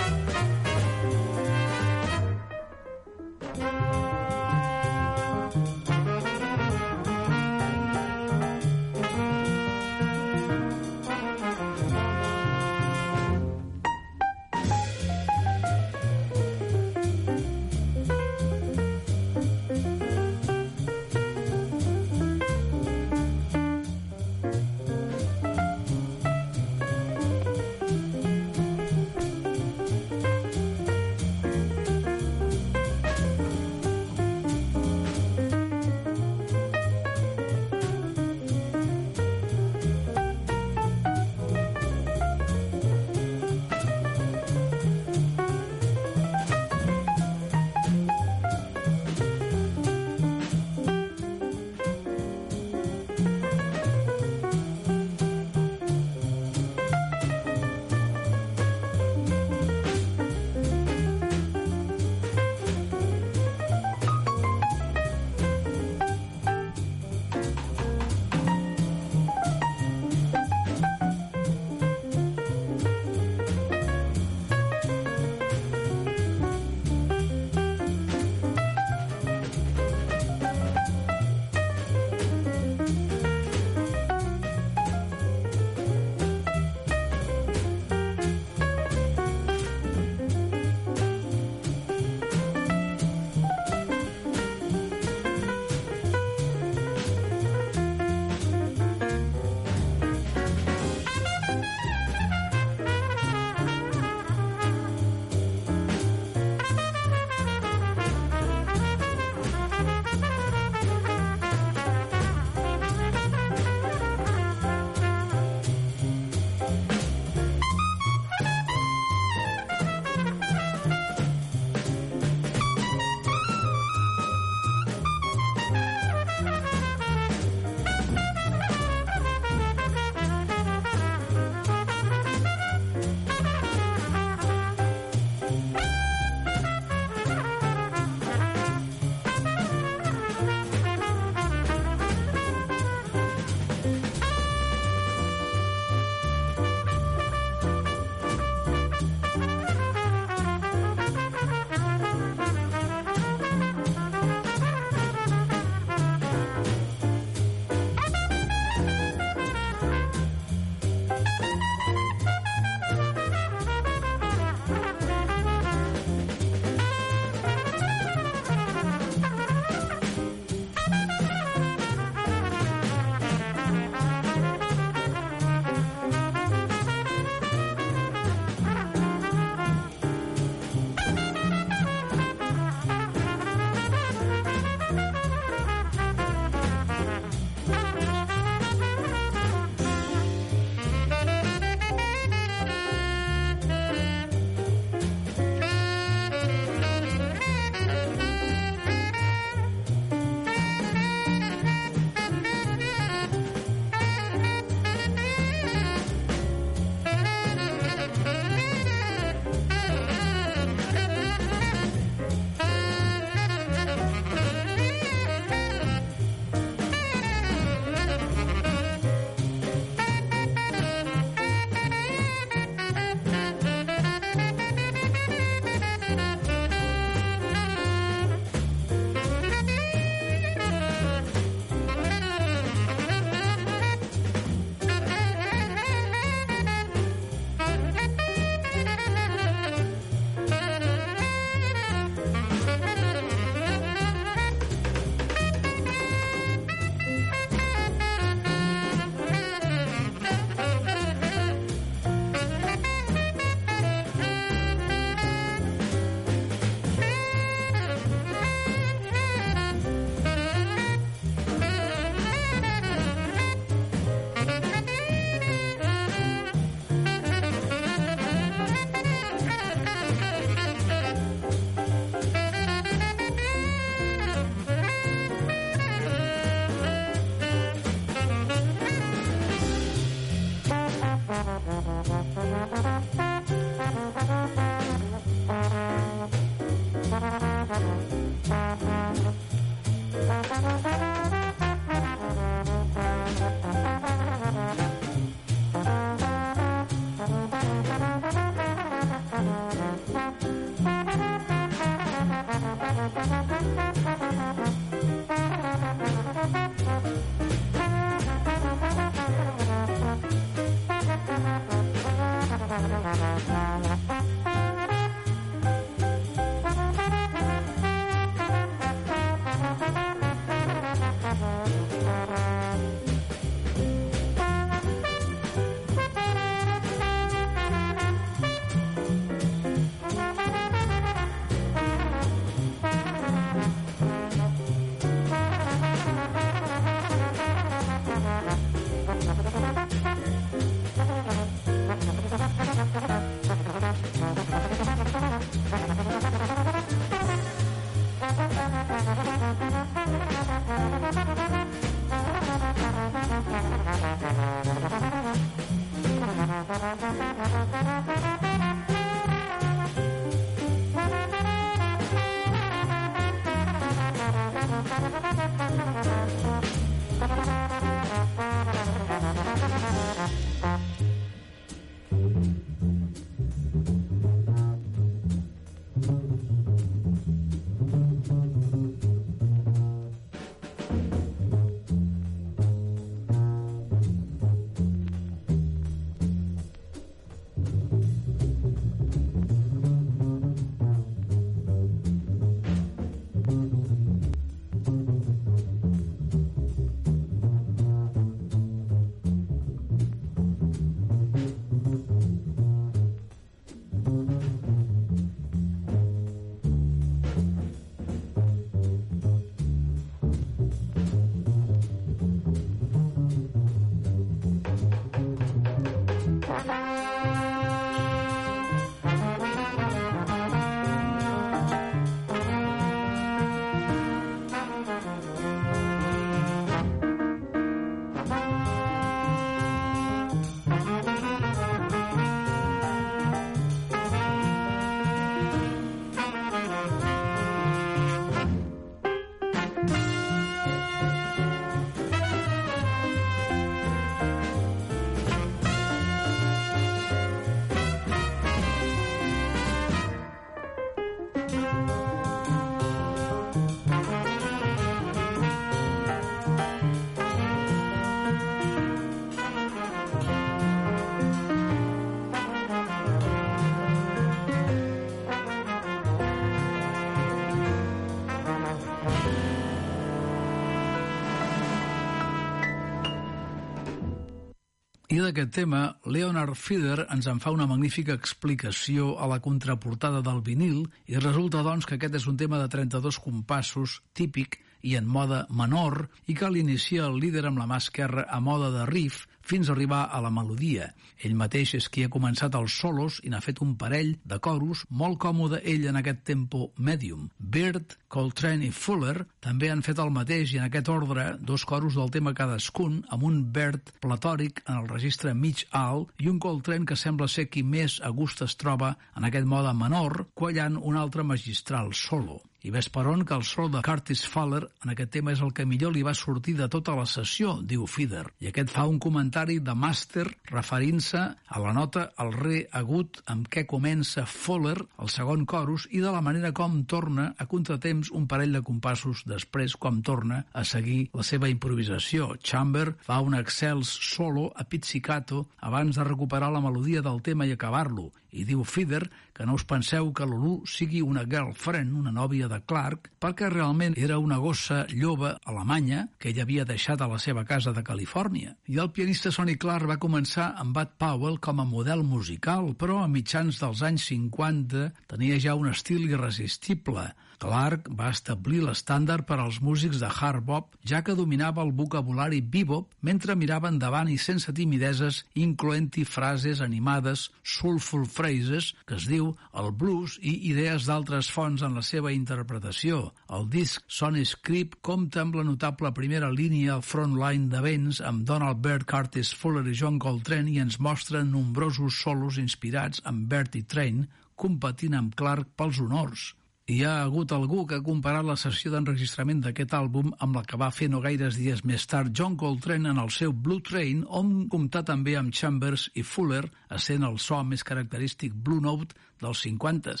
I d'aquest tema, Leonard Feather ens en fa una magnífica explicació a la contraportada del vinil i resulta, doncs, que aquest és un tema de 32 compassos, típic i en mode menor, i que l'inicia el líder amb la mà esquerra a mode de riff fins a arribar a la melodia. Ell mateix és qui ha començat els solos i n'ha fet un parell de coros molt còmode ell en aquest tempo medium. Byrd, Coltrane i Fuller també han fet el mateix i en aquest ordre 2 coros del tema cadascun, amb un Byrd platòric en el registre mig alt i un Coltrane que sembla ser qui més a gust es troba en aquest mode menor, quallant un altre magistral solo. I ves per on que el solo de Curtis Fuller en aquest tema és el que millor li va sortir de tota la sessió, diu Feather. I aquest fa un comentari de màster referint-se a la nota al re agut amb què comença Fuller, el segon chorus, i de la manera com torna a contratemps un parell de compassos després com torna a seguir la seva improvisació. Chamber fa un excels solo a pizzicato abans de recuperar la melodia del tema i acabar-lo. I diu Feather que no us penseu que Lulu sigui una girlfriend, una nòvia de Clark, perquè realment era una gossa lloba alemanya que ell havia deixat a la seva casa de Califòrnia. I el pianista Sonny Clark va començar amb Bud Powell com a model musical, però a mitjans dels anys 50 tenia ja un estil irresistible. Clark va establir l'estàndard per als músics de hard bop, ja que dominava el vocabulari bebop mentre mirava endavant i sense timideses, incloent-hi frases animades, soulful phrases, que es diu el blues, i idees d'altres fonts en la seva interpretació. El disc Sonny Script compta amb la notable primera línia al frontline de vents amb Donald Byrd, Curtis Fuller i John Coltrane i ens mostra nombrosos solos inspirats en Byrd i Train competint amb Clark pels honors. Hi ha hagut algú que ha comparat la sessió d'enregistrament d'aquest àlbum amb la que va fer no gaires dies més tard John Coltrane en el seu Blue Train, on comptà també amb Chambers i Fuller, essent el so més característic Blue Note dels 50s.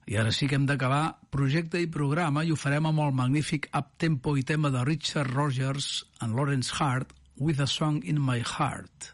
I ara sí que hem d'acabar projecte i programa i ho farem amb el magnífic up-tempo i tema de Richard Rogers and Lawrence Hart, With a Song in My Heart.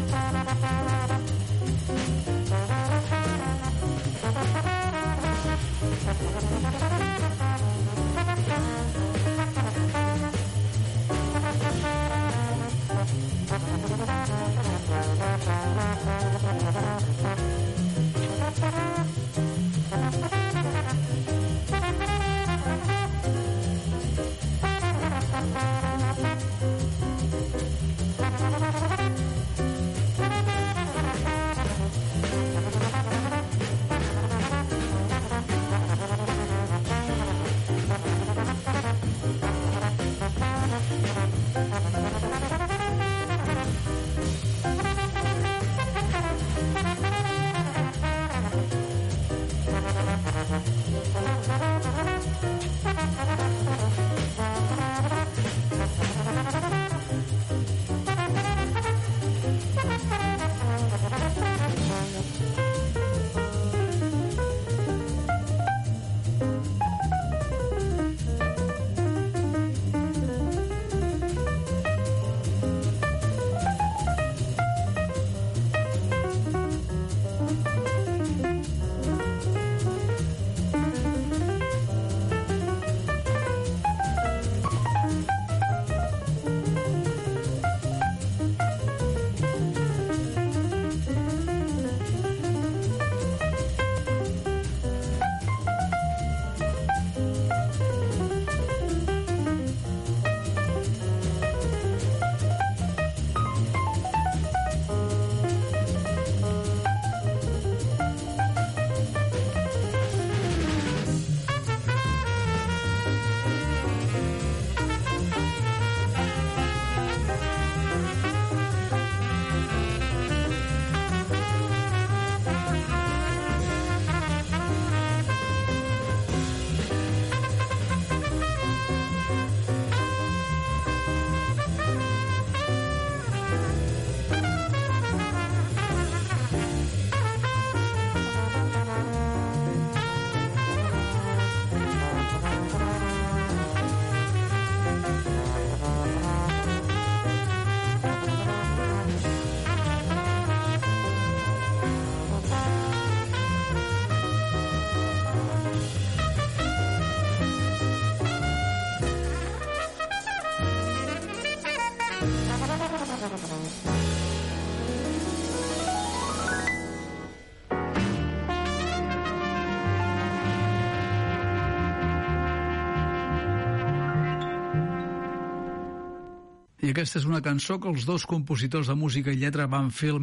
I aquesta és una cançó que els dos compositors de música i lletra van fer el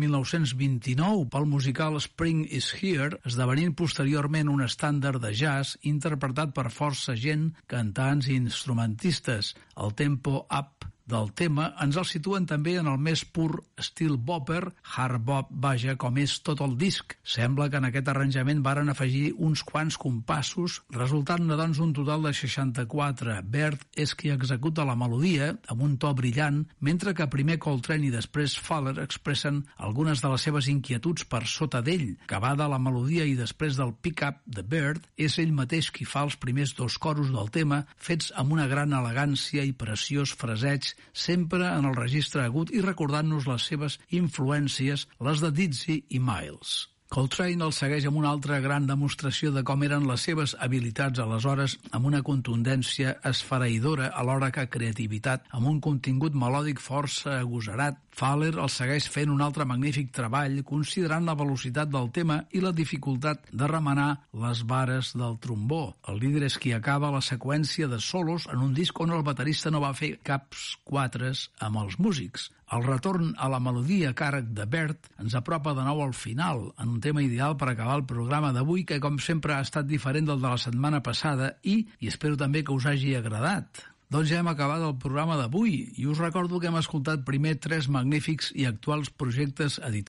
1929 pel musical Spring is Here, esdevenint posteriorment un estàndard de jazz interpretat per força gent, cantants i instrumentistes. El tempo up del tema ens el situen també en el més pur estil bopper, hard bop, vaja, com és tot el disc. Sembla que en aquest arranjament varen afegir uns quants compassos, resultant-ne doncs un total de 64. Baird és qui executa la melodia amb un to brillant, mentre que primer Coltrane i després Fowler expressen algunes de les seves inquietuds per sota d'ell. Acabada la melodia i després del pick-up de Baird, és ell mateix qui fa els primers dos coros del tema, fets amb una gran elegància i preciós fraseig, sempre en el registre agut i recordant-nos les seves influències, les de Dizzy i Miles. Coltrane el segueix amb una altra gran demostració de com eren les seves habilitats aleshores, amb una contundència esfereïdora alhora que creativitat, amb un contingut melòdic força agosarat. Fowler el segueix fent un altre magnífic treball, considerant la velocitat del tema i la dificultat de remenar les vares del trombó. El líder és qui acaba la seqüència de solos en un disc on el baterista no va fer caps quatres amb els músics. El retorn a la melodia a càrrec de Baird ens apropa de nou al final, en un tema ideal per acabar el programa d'avui, que com sempre ha estat diferent del de la setmana passada i espero també que us hagi agradat. Doncs ja hem acabat el programa d'avui i us recordo que hem escoltat primer 3 magnífics i actuals projectes editorials